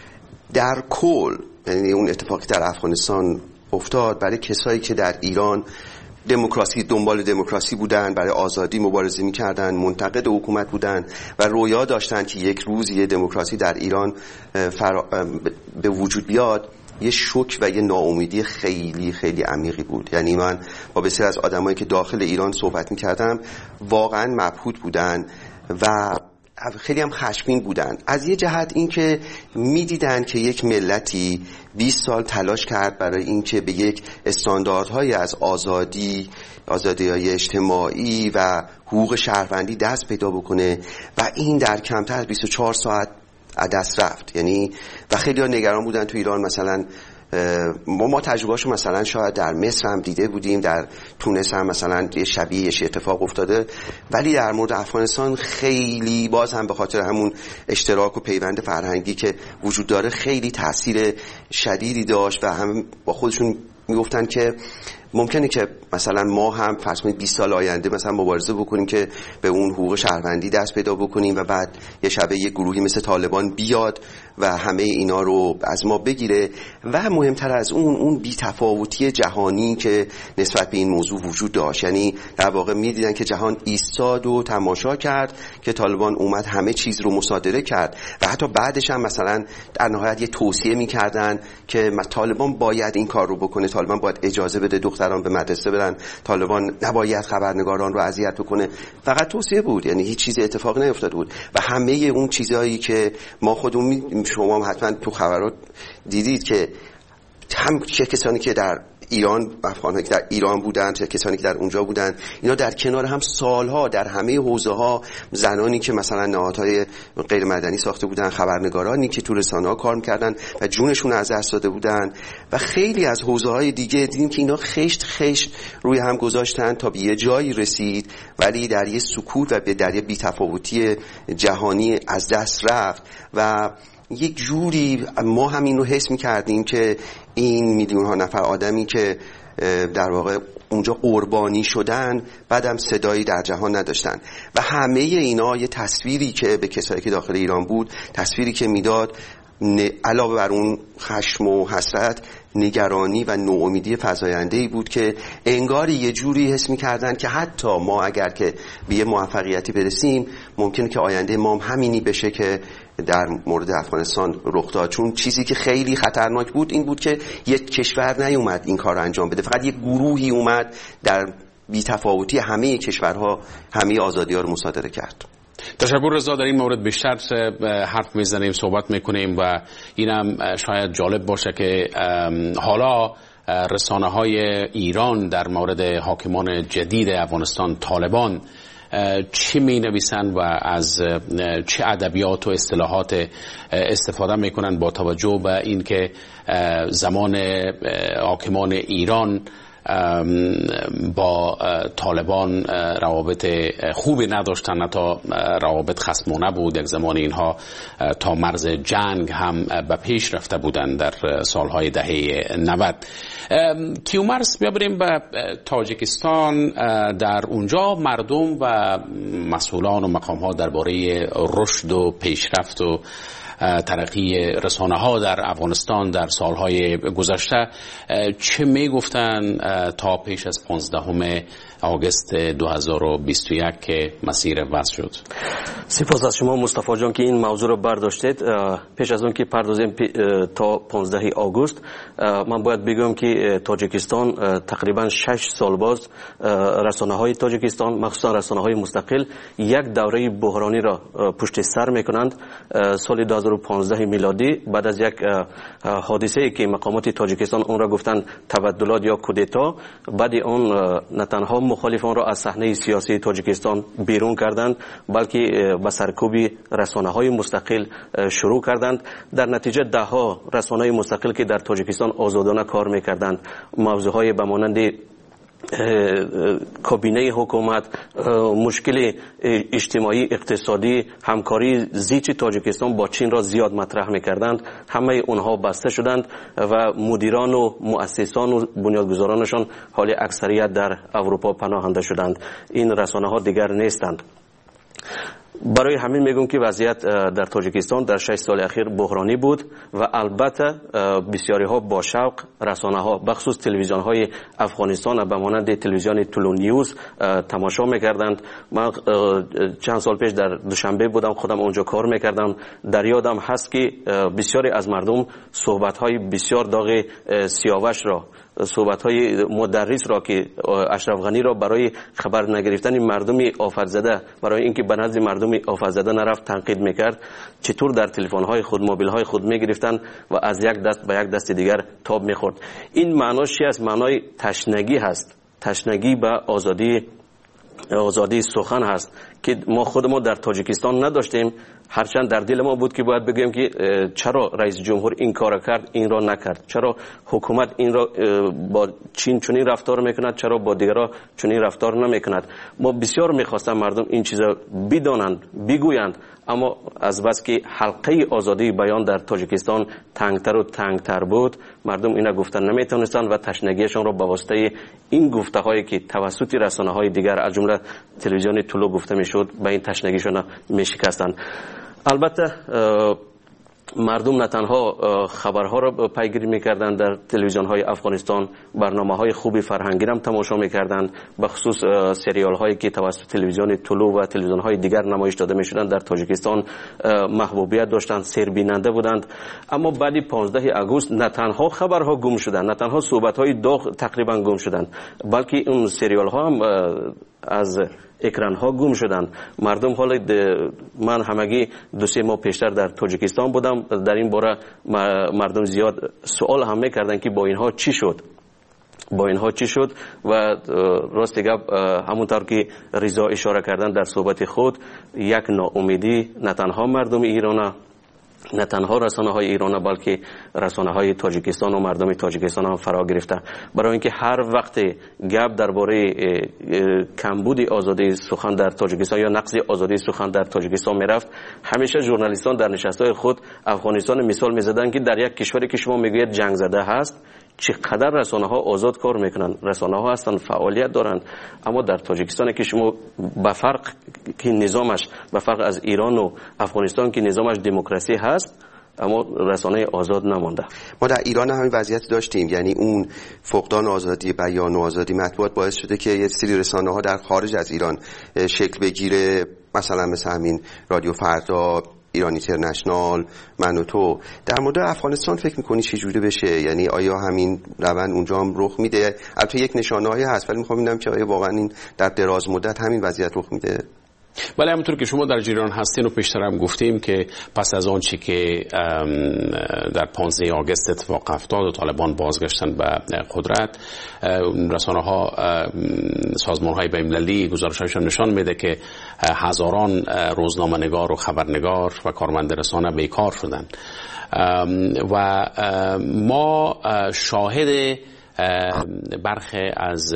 در کل یعنی اون اتفاقی در افغانستان افتاد برای کسایی که در ایران دموکراسی دنبال دموکراسی بودن، برای آزادی مبارزه می‌کردن، منتقد حکومت بودن و رویا داشتن که یک روز یه دموکراسی در ایران فرا... به وجود بیاد، یه شوک و یه ناامیدی خیلی خیلی عمیقی بود. یعنی من با بسیاری از آدمایی که داخل ایران صحبت می‌کردم واقعا مبهوت بودن و خیلی هم خشمگین بودن. از یه جهت این که می‌دیدن که یک ملتی بیست سال تلاش کرد برای این که به یک استانداردهای از آزادی، آزادی‌های اجتماعی و حقوق شهروندی دست پیدا بکنه و این در کمتر از بیست و چهار ساعت دست رفت. یعنی و خیلی ها نگران بودن تو ایران، مثلا ما ما تجربهاشو مثلا شاید در مصر هم دیده بودیم، در تونس هم مثلا یه شبیه یه اتفاق افتاده، ولی در مورد افغانستان خیلی باز هم به خاطر همون اشتراک و پیوند فرهنگی که وجود داره خیلی تاثیر شدیدی داشت و هم با خودشون میگفتن که ممکنه که مثلا ما هم فرض کنید بیست سال آینده مثلا مبارزه بکنیم که به اون حقوق شهروندی دست پیدا بکنیم و بعد یه شبه یه گروهی مثل طالبان بیاد و همه اینا رو از ما بگیره و مهمتر از اون اون بی‌تفاوتی جهانی که نسبت به این موضوع وجود داشت. یعنی در واقع می‌دیدن که جهان ایستاد و تماشا کرد که طالبان اومد همه چیز رو مصادره کرد و حتی بعدش هم مثلا در نهایت یه توصیه می‌کردن که طالبان باید این کار رو بکنه، طالبان باید اجازه بده دختران به مدرسه برن، طالبان نباید خبرنگاران رو اذیت بکنه. فقط توصیه بود، یعنی هیچ چیزی اتفاق نیفتاده بود و همه اون چیزایی که ما خودمون شما هم حتما تو خبرات دیدید که هم چه کسانی که در ایران افغان‌هایی که در ایران بودن، چه کسانی که در اونجا بودن، اینا در کنار هم سالها در همه حوزه‌ها زنانی که مثلا نهادهای غیر مدنی ساخته بودن، خبرنگارانی که تو رسانه‌ها کار می‌کردن و جونشون از دست داده بودن و خیلی از حوزه‌های دیگه دیدیم که اینا خشت خشت روی هم گذاشتن تا به یه جایی رسید، ولی در یه سکوت و به در یه بی‌تفاوتی جهانی از دست رفت و یک جوری ما هم این رو حس می‌کردیم که این میلیون ها نفر آدمی که در واقع اونجا قربانی شدن بعدم صدایی در جهان نداشتن و همه اینا یه تصویری که به کسایی که داخل ایران بود، تصویری که میداد علاوه بر اون خشم و حسرت، نگرانی و نومیدی فزاینده‌ای بود که انگار یه جوری حس می‌کردن که حتی ما اگر که به یه موفقیتی برسیم ممکنه که آینده ما هم همینی بشه که در مورد افغانستان رخ داد. چون چیزی که خیلی خطرناک بود این بود که یک کشور نیومد این کار رو انجام بده، فقط یک گروهی اومد در بی‌تفاوتی همه کشورها همه آزادی‌ها رو مصادره کرد. تشکر رضا، در این مورد بیشتر حرف میزنیم، صحبت میکنیم و اینم شاید جالب باشه که حالا رسانه های ایران در مورد حاکمان جدید افغانستان طالبان چی می نویسن و از چه ادبیات و اصطلاحات استفاده میکنن با توجه به اینکه زمان حاکمان ایران با طالبان روابط خوبی نداشتن، حتی روابط خصمانه بود. یک زمان اینها تا مرز جنگ هم به پیش رفته بودند در سالهای دهه نود. کیومرث، بیا بریم به تاجیکستان. در اونجا مردم و مسئولان و مقام‌ها درباره رشد و پیشرفت و ترقی رسانه ها در افغانستان در سالهای گذشته چه می گفتن تا پیش از پانزدهم آگوست دو هزار و بیست و یک که مسیر وصل شد؟ سپاس از شما مصطفی جان که این موضوع رو برداشتید. پیش از اون که پردازیم تا پانزدهم آگوست، من باید بگم که تاجیکستان تقریبا شش سال باز رسانه های تاجیکستان، مخصوصا رسانه های مستقل، یک دوره بحرانی را پشت سر میکنند. سال دو هزار و پانزده میلادی بعد از یک حادثه ای که مقامات تاجیکستان اون را گفتند تبدلات یا کودتا، بعد اون نه تنها مخالفان را از صحنه سیاسی تاجیکستان بیرون کردند، بلکه به سرکوب رسانه های مستقل شروع کردند. در نتیجه ده ها رسانه مستقل که در تاجیکستان آزادانه کار میکردند، موضوع های به مانند کابینه حکومت، مشکل اجتماعی اقتصادی، همکاری زیچ تاجیکستان با چین را زیاد مطرح میکردند، همه اونها بسته شدند و مدیران و مؤسسان و بنیادگذارانشان حال اکثریت در اروپا پناهنده شدند. این رسانه ها دیگر نیستند. برای همین میگم که وضعیت در تاجیکستان در شش سال اخیر بحرانی بود و البته بسیاری ها با شوق رسانه ها بخصوص تلویزیون های افغانستان به مانند تلویزیون تولو نیوز تماشا میکردند. من چند سال پیش در دوشنبه بودم، خودم اونجا کار میکردم. در یادم هست که بسیاری از مردم صحبت های بسیار داغ سیاوش را، صحبت های مدرس را که اشرف غنی را برای خبر نگرفتن مردم آفت زده، برای اینکه به نزد مردم آفت زده نرفت، تنقید میکرد، چطور در تلفن های خود، موبیل های خود میگرفتن و از یک دست به یک دست دیگر تاب میخورد. این معناش چی است؟ معنای تشنگی هست، تشنگی به آزادی آزادی سخن هست که ما خودمون در تاجیکستان نداشتیم. هرچند در دل ما بود که باید بگیم که چرا رئیس جمهور این کار کرد، این را نکرد، چرا حکومت این را با چین چنین رفتار میکند، چرا با دیگران چنین رفتار نمیکند. ما بسیار میخواستم مردم این چیزا بدانند، بگویند، اما از بس که حلقه آزادی بیان در تاجیکستان تنگتر و تنگتر بود، مردم اینا گفتن نمیتونستند و تشنگیشان را به واسطه این گفته هایی که توسط رسانه های دیگر از جمله تلویزیون طلوع گفته میشد به این تشنگیشان میشکستند. البته مردم نه تنها خبرها را پیگیری میکردند، در تلویزیون های افغانستان برنامه های خوبی فرهنگی هم تماشا میکردند، به خصوص سریال هایی که توسط تلویزیون طلوع و تلویزیون های دیگر نمایش داده میشدند در تاجیکستان محبوبیت داشتند، سربیننده بودند. اما بعد پانزدهم آگوست نه تنها خبرها گم شدند، نه تنها صحبت های داغ تقریبا گم شدند، بلکه اون سریال ها هم از اکران ها گم شدند. مردم حالا من همگی دو سه ماه پیشتر در تاجیکستان بودم، در این باره مردم زیاد سوال هم میکردن که با اینها چی شد، با اینها چی شد و راست گپ همونطور که رضا اشاره کردن در صحبت خود، یک ناامیدی نه تنها مردم ایران، نه تنها رسانه های ایران، بلکه رسانه های تاجیکستان و مردم تاجیکستان هم فرا گرفته. برای اینکه هر وقت گپ درباره کمبود آزادی سخن در تاجیکستان یا نقض آزادی سخن در تاجیکستان میرفت، همیشه ژورنالیستان در نشستهای خود افغانستان مثال میزدن که در یک کشوری که شما میگوید جنگ زده هست، چقدر رسانه ها آزاد کار میکنن، رسانه ها هستن فعالیت دارن. اما در تاجیکستان که شما به فرق که نظامش به فرق از ایران و افغانستان که نظامش دموکراسی هست، اما رسانه آزاد نمانده. ما در ایران همین وضعیت داشتیم، یعنی اون فقدان آزادی بیان و آزادی مطبوعات باعث شده که یه سری رسانه ها در خارج از ایران شکل بگیره، مثلا مثل همین رادیو فردا، ایران اینترنشنال، من و تو. در مورد افغانستان فکر میکنی چه جوری بشه؟ یعنی آیا همین روند اونجا هم رخ میده؟ البته یک نشانه‌ای هست، ولی میخوام ببینم که آیا واقعا این در دراز مدت همین وضعیت رخ میده؟ بله، همونطور که شما در جریان هستین و پیشتر هم گفتیم که پس از آنچه که در پانزدهم آگوست اتفاق افتاد و طالبان بازگشتن به قدرت، رسانه ها، سازمان های بین‌المللی گزارش‌هاشون نشان میده که هزاران روزنامه‌نگار و خبرنگار و کارمند رسانه بیکار شدن و ما شاهد برخی از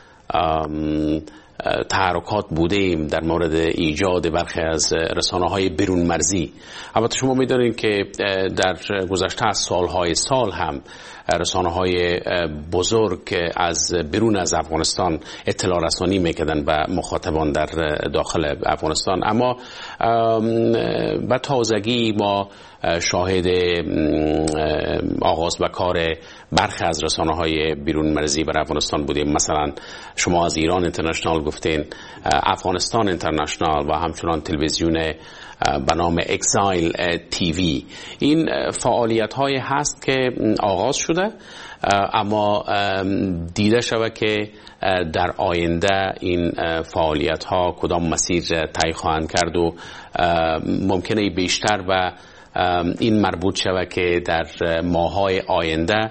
تحرکات بودیم در مورد ایجاد برخی از رسانه‌های برون مرزی. البته شما می‌دانید که در گذشته از سالهای سال هم رسانه‌های بزرگ از برون از افغانستان اطلاع رسانی می‌کردند به مخاطبان در داخل افغانستان، اما به تازگی ما شاهد آغاز و کار برخی از رسانه‌های بیرون مرزی بر افغانستان بودیم. مثلا شما از ایران اینترنشنال گفتین، افغانستان اینترنشنال و همچنان تلویزیون به نام اکسایل تیوی. این فعالیت های هست که آغاز شده، اما دیده شود که در آینده این فعالیت ها کدام مسیر طی خواهند کرد و ممکنه بیشتر و این مربوط شود که در ماه‌های آینده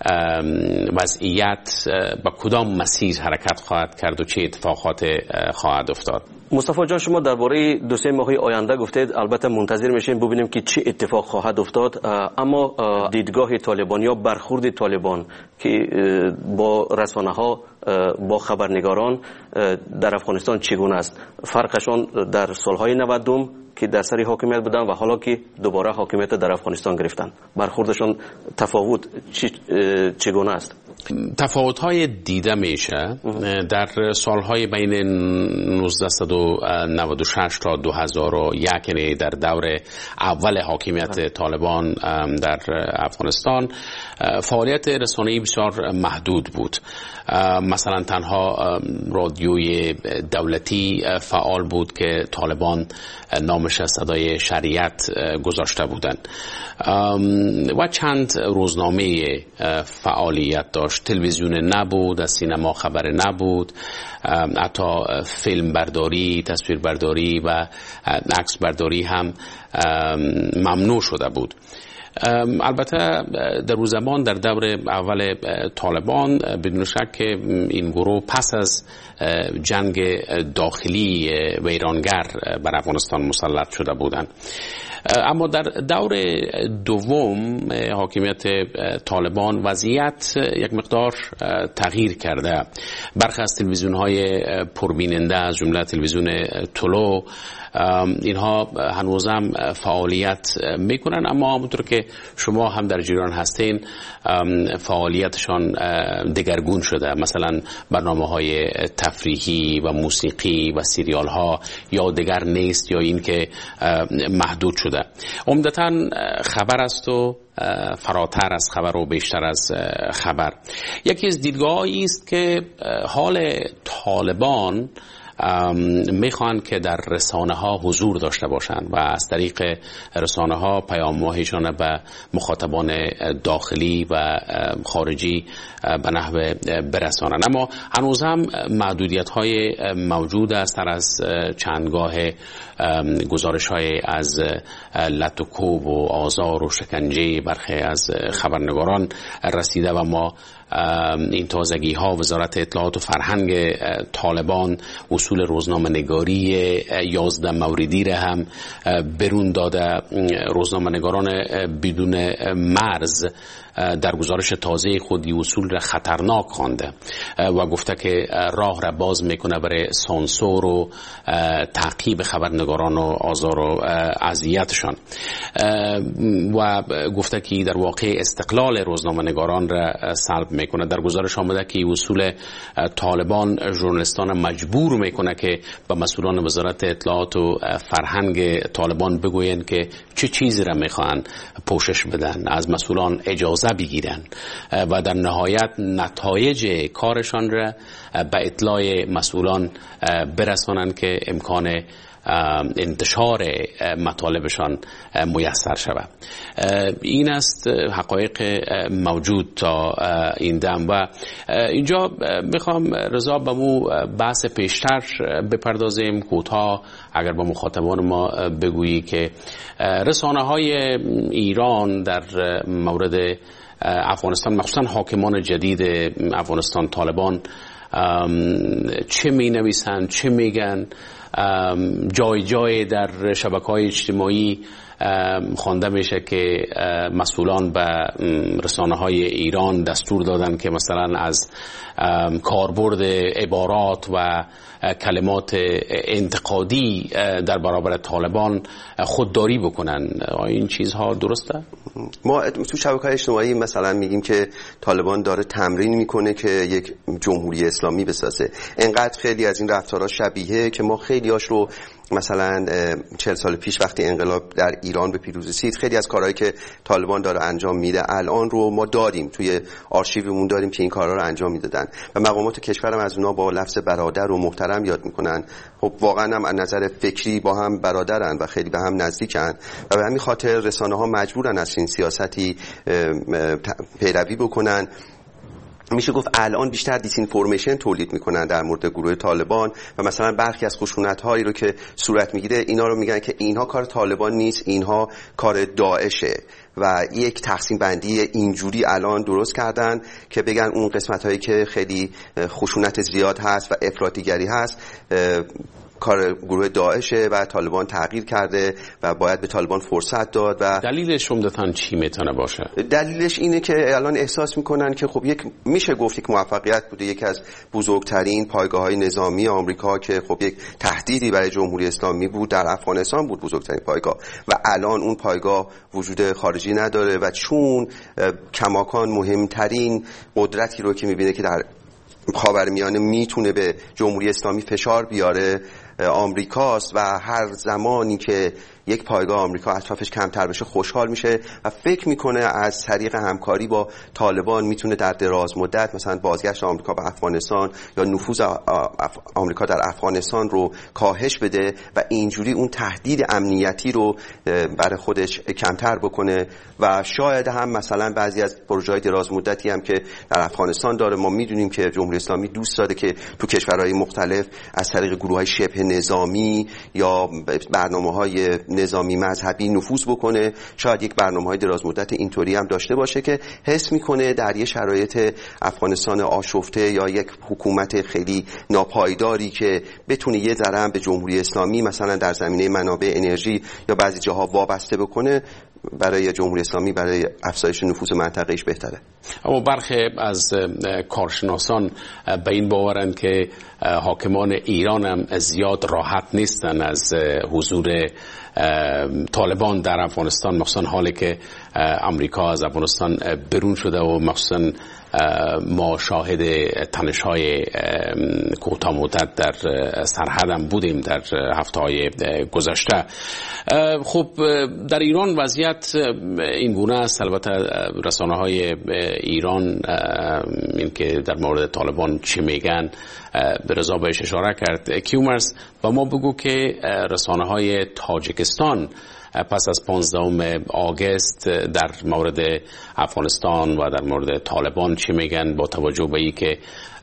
وضعیت با کدام مسیر حرکت خواهد کرد و چه اتفاقات خواهد افتاد. مصطفی جان، شما درباره دو سه ماه آینده گفتید البته منتظر میشیم ببینیم که چه اتفاق خواهد افتاد، اما دیدگاه طالبان یا برخورد طالبان که با رسانه ها، با خبرنگاران در افغانستان چگونه است؟ فرقشان در سالهای نود که در سر حاکمیت بودن و حالا که دوباره حاکمیت در افغانستان گرفتن، برخوردشان تفاوت چگونه است؟ تفاوت‌های دیده میشه در سالهای بین نوزده نود و شش تا دو هزار و یک، یعنی در دور اول حاکمیت طالبان در افغانستان، فعالیت رسانه‌ای بسیار محدود بود. مثلا تنها رادیوی دولتی فعال بود که طالبان نامش صدای شریعت گذاشته بودند و چند روزنامه فعالیت داشت. تلویزیون نبود، از سینما خبر نبود، حتی فیلم برداری، تصویر برداری و عکس برداری هم ممنوع شده بود. البته در اون زمان در دور اول طالبان بدون شک این گروه پس از جنگ داخلی ویرانگر بر افغانستان مسلط شده بودند. اما در دور دوم حاکمیت طالبان وضعیت یک مقدار تغییر کرده. برخی از تلویزیون‌های پربیننده از جمله تلویزیون طلوع اینها هنوزم فعالیت میکنن، اما همونطور که شما هم در جریان هستین فعالیتشان دگرگون شده. مثلا برنامه‌های تفریحی و موسیقی و سریال ها یا دیگر نیست یا این که محدود شده. عمدتاً خبر است و فراتر از خبر و بیشتر از خبر. یکی از دیدگاه‌هایی است که حال طالبان میخوان که در رسانه ها حضور داشته باشند و از طریق رسانه ها پیام‌هایشان به مخاطبان داخلی و خارجی به نحو برسانند. اما هنوز هم محدودیت های موجود است. تر از چندگاه گزارش های از لط و کوب و آزار و شکنجه برخی از خبرنگاران رسیده و ما این تازگی ها وزارت اطلاعات و فرهنگ طالبان اصول روزنامه نگاری یازده موردی را هم برون داده. روزنامه نگاران بدون مرز در گزارش تازه خودی اصول را خطرناک خوانده و گفته که راه را باز میکنه برای سانسور و تعقیب خبرنگاران و آزار و اذیتشان و گفته که در واقع استقلال روزنامه نگاران را سلب میکنه. در گزارش آمده که اصول طالبان ژورنالیستان مجبور میکنه که به مسئولان وزارت اطلاعات و فرهنگ طالبان بگوین که چه چیزی را میخوان پوشش بدن، از مسئولان اجازه بگیرن و در نهایت نتایج کارشان را به اطلاع مسئولان برسانند که امکان انتشار مطالبشان میسر شود. این است حقایق موجود تا این دم و اینجا میخوام رضا به مو بحث پیشتر بپردازیم. کوتاه اگر با مخاطبان ما بگویی که رسانه های ایران در مورد افغانستان مخصوصا حاکمان جدید افغانستان طالبان چه می نویسند، چه میگن جای جای در شبکه‌های اجتماعی خوانده میشه که مسئولان به رسانه‌های ایران دستور دادن که مثلا از کاربرد عبارات و کلمات انتقادی در برابر طالبان خودداری بکنن. این چیزها درسته؟ ما تو شبکه‌های اجتماعی مثلا میگیم که طالبان داره تمرین میکنه که یک جمهوری اسلامی بسازه. انقدر خیلی از این رفتارها شبیه که ما خیلیاش رو مثلا چهل سال پیش وقتی انقلاب در ایران به پیروزی رسید، خیلی از کارهایی که طالبان داره انجام میده الان رو ما داریم توی آرشیومون، داریم که این کارها رو انجام میدادن و مقامات کشورم از اونها با لفظ برادر و محترم یاد میکنن. خب واقعا هم از نظر فکری با هم برادرن و خیلی به هم نزدیکن و به همین خاطر رسانه‌ها مجبورن از این سیاستی پیروی بکنن. میشه گفت الان بیشتر دیس اینفورمیشن تولید میکنن در مورد گروه طالبان و مثلا برخی از خشونت هایی رو که صورت میگیره اینا رو میگن که اینها کار طالبان نیست، اینها کار داعشه و یک تقسیم بندی اینجوری الان درست کردن که بگن اون قسمت هایی که خیلی خشونت زیاد هست و افراطیگری هست کار گروه داعشه و طالبان تغییر کرده و باید به طالبان فرصت داد. و دلیلش عمدتاً چی میتونه باشه؟ دلیلش اینه که الان احساس میکنن که خب یک میشه گفت یک موفقیت بوده، یکی از بزرگترین پایگاه‌های نظامی آمریکا که خب یک تهدیدی برای جمهوری اسلامی بود در افغانستان بود، بزرگترین پایگاه، و الان اون پایگاه وجود خارجی نداره و چون کماکان مهمترین قدرتی رو که میبینه که در خاورمیانه میتونه به جمهوری اسلامی فشار بیاره آمریکاست و هر زمانی که یک پایگاه آمریکا اطرافش کمتر بشه خوشحال میشه و فکر میکنه از طریق همکاری با طالبان میتونه در دراز مدت مثلا بازگشت آمریکا به افغانستان یا نفوذ آمریکا در افغانستان رو کاهش بده و اینجوری اون تهدید امنیتی رو برای خودش کمتر بکنه. و شاید هم مثلا بعضی از پروژه‌های دراز مدتی هم که در افغانستان داره، ما میدونیم که جمهوری اسلامی دوست داره که تو کشورهای مختلف از طریق گروه‌های شبه نظامی یا برنامه‌های نظامی مذهبی نفوذ بکنه. شاید یک برنامه‌های دراز مدت اینطوری هم داشته باشه که حس میکنه در یه شرایط افغانستان آشفته یا یک حکومت خیلی ناپایداری که بتونه یه ذره هم به جمهوری اسلامی مثلا در زمینه منابع انرژی یا بعضی جاها وابسته بکنه، برای جمهوری اسلامی برای افزایش نفوذ منطقه‌ایش بهتره. اما برخی از کارشناسان به این باورند که حاکمان ایران هم زیاد راحت نیستن از حضور طالبان در افغانستان، مخصوصا حالی که امریکا از افغانستان برون شده و مخصوصا ما شاهد تنش‌های کوتاه مدت در سرحد هم بودیم در هفته‌های گذشته. خب در ایران وضعیت این گونه است. البته رسانه‌های ایران این که در مورد طالبان چی میگن به رضا بهش اشاره کرد. کیومرس با ما بگو که رسانه‌های تاجیکستان پس از پانزدهم آگوست در مورد افغانستان و در مورد طالبان چی میگن، با توجه به اینکه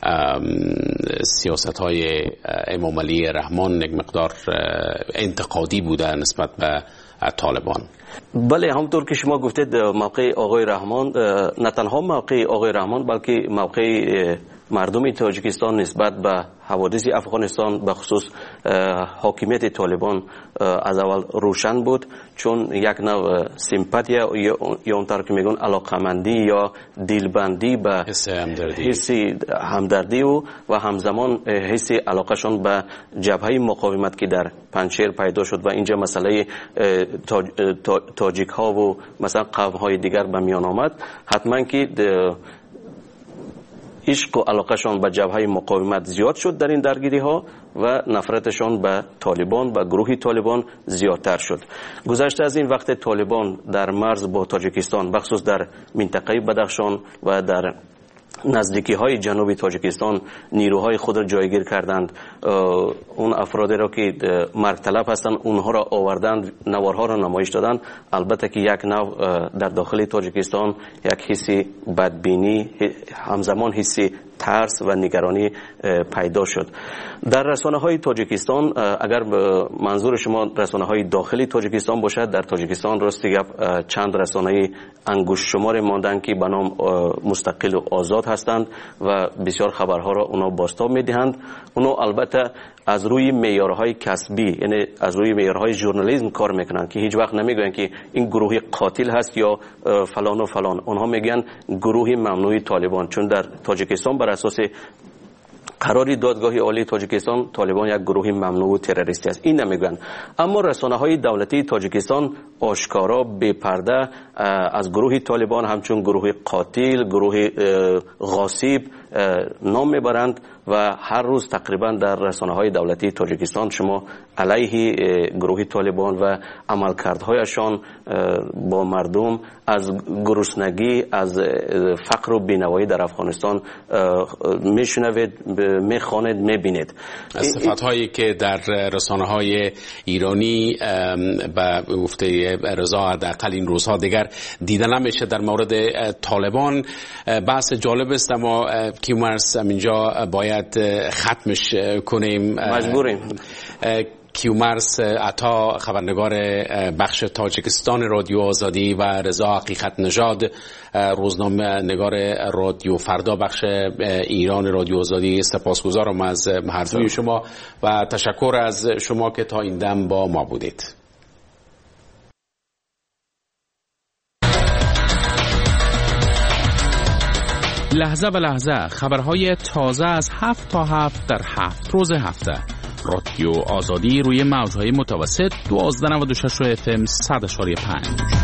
سیاست‌های امام علی رحمان یک مقدار انتقادی بوده نسبت به طالبان؟ بله، همونطور که شما گفتید موقع آقای رحمان نه تنها موقع آقای رحمان بلکه موقع مردم تاجیکستان نسبت به حوادث افغانستان به خصوص حاکمیت طالبان از اول روشن بود، چون یک نوع سیمپاتیا یا اونطور که میگن علاقمندی یا دلبندی به حس همدردی حس همدردی و و همزمان حس علاقهشون به جبهه مقاومت که در پنجشیر پیدا شد و اینجا مسئله تاج، تاجیک ها و مثلا قوم های دیگر به میان آمد، حتما که عشق و علاقهشان به جبهه مقاومت زیاد شد در این درگیری ها و نفرتشان به طالبان و گروه طالبان زیادتر شد. گذشته از این وقت طالبان در مرز با تاجیکستان بخصوص در منطقه بدخشان و در نزدیکی های جنوب تاجیکستان نیروهای خود را جایگیر کردند. اون افرادی را که مرگ طلب هستند اونها را آوردند، نوارها را نمایش دادند. البته که یک نوع در داخل تاجیکستان یک حسی بدبینی همزمان حسی ترس و نگرانی پیدا شد. در رسانه های تاجیکستان، اگر منظور شما رسانه های داخلی تاجیکستان باشد، در تاجیکستان راستی گپ چند رسانه انگشت شمار ماندن که به نام مستقل و آزاد هستند و بسیار خبرها را اونا بازتاب میدهند. اونا البته از روی معیارهای کسبی، یعنی از روی معیارهای ژورنالیسم کار میکنن که هیچ وقت نمیگن که این گروه قاتل هست یا فلان و فلان. اونها میگن گروه ممنوع طالبان، چون در تاجیکستان بر اساس قراری دادگاه عالی تاجیکستان طالبان یک گروه ممنوع و تروریستی است. این نمیگن. اما رسانه های دولتی تاجیکستان آشکارا بی پرده از گروه طالبان همچون گروه قاتل، گروه غاصب نام میبرند و هر روز تقریبا در رسانه های دولتی تاجیکستان شما علیه گروه طالبان و عملکردهایشان با مردم از گرسنگی، از فقر و بینوایی در افغانستان میشنوید، میخوانید، میبینید. صفت‌هایی که در رسانه های ایرانی به گفته رضا حداقل این روزها دیگر دیده نمیشه در مورد طالبان. بحث جالب است، اما کیومرث اینجا باید ختمش کنیم. مجبوریم. کیومرث عطا، خبرنگار بخش تاجیکستان رادیو آزادی، و رضا حقیقت نژاد، روزنامه نگار رادیو فردا بخش ایران رادیو آزادی، سپاسگزارم از هر دوی شما و تشکر از شما که تا این دم با ما بودید. لحظه به لحظه خبرهای تازه از هفت تا هفت در هفت روز هفته. رادیو آزادی روی موجهای متوسط دوازده نود و شش اف ام صد و پنج.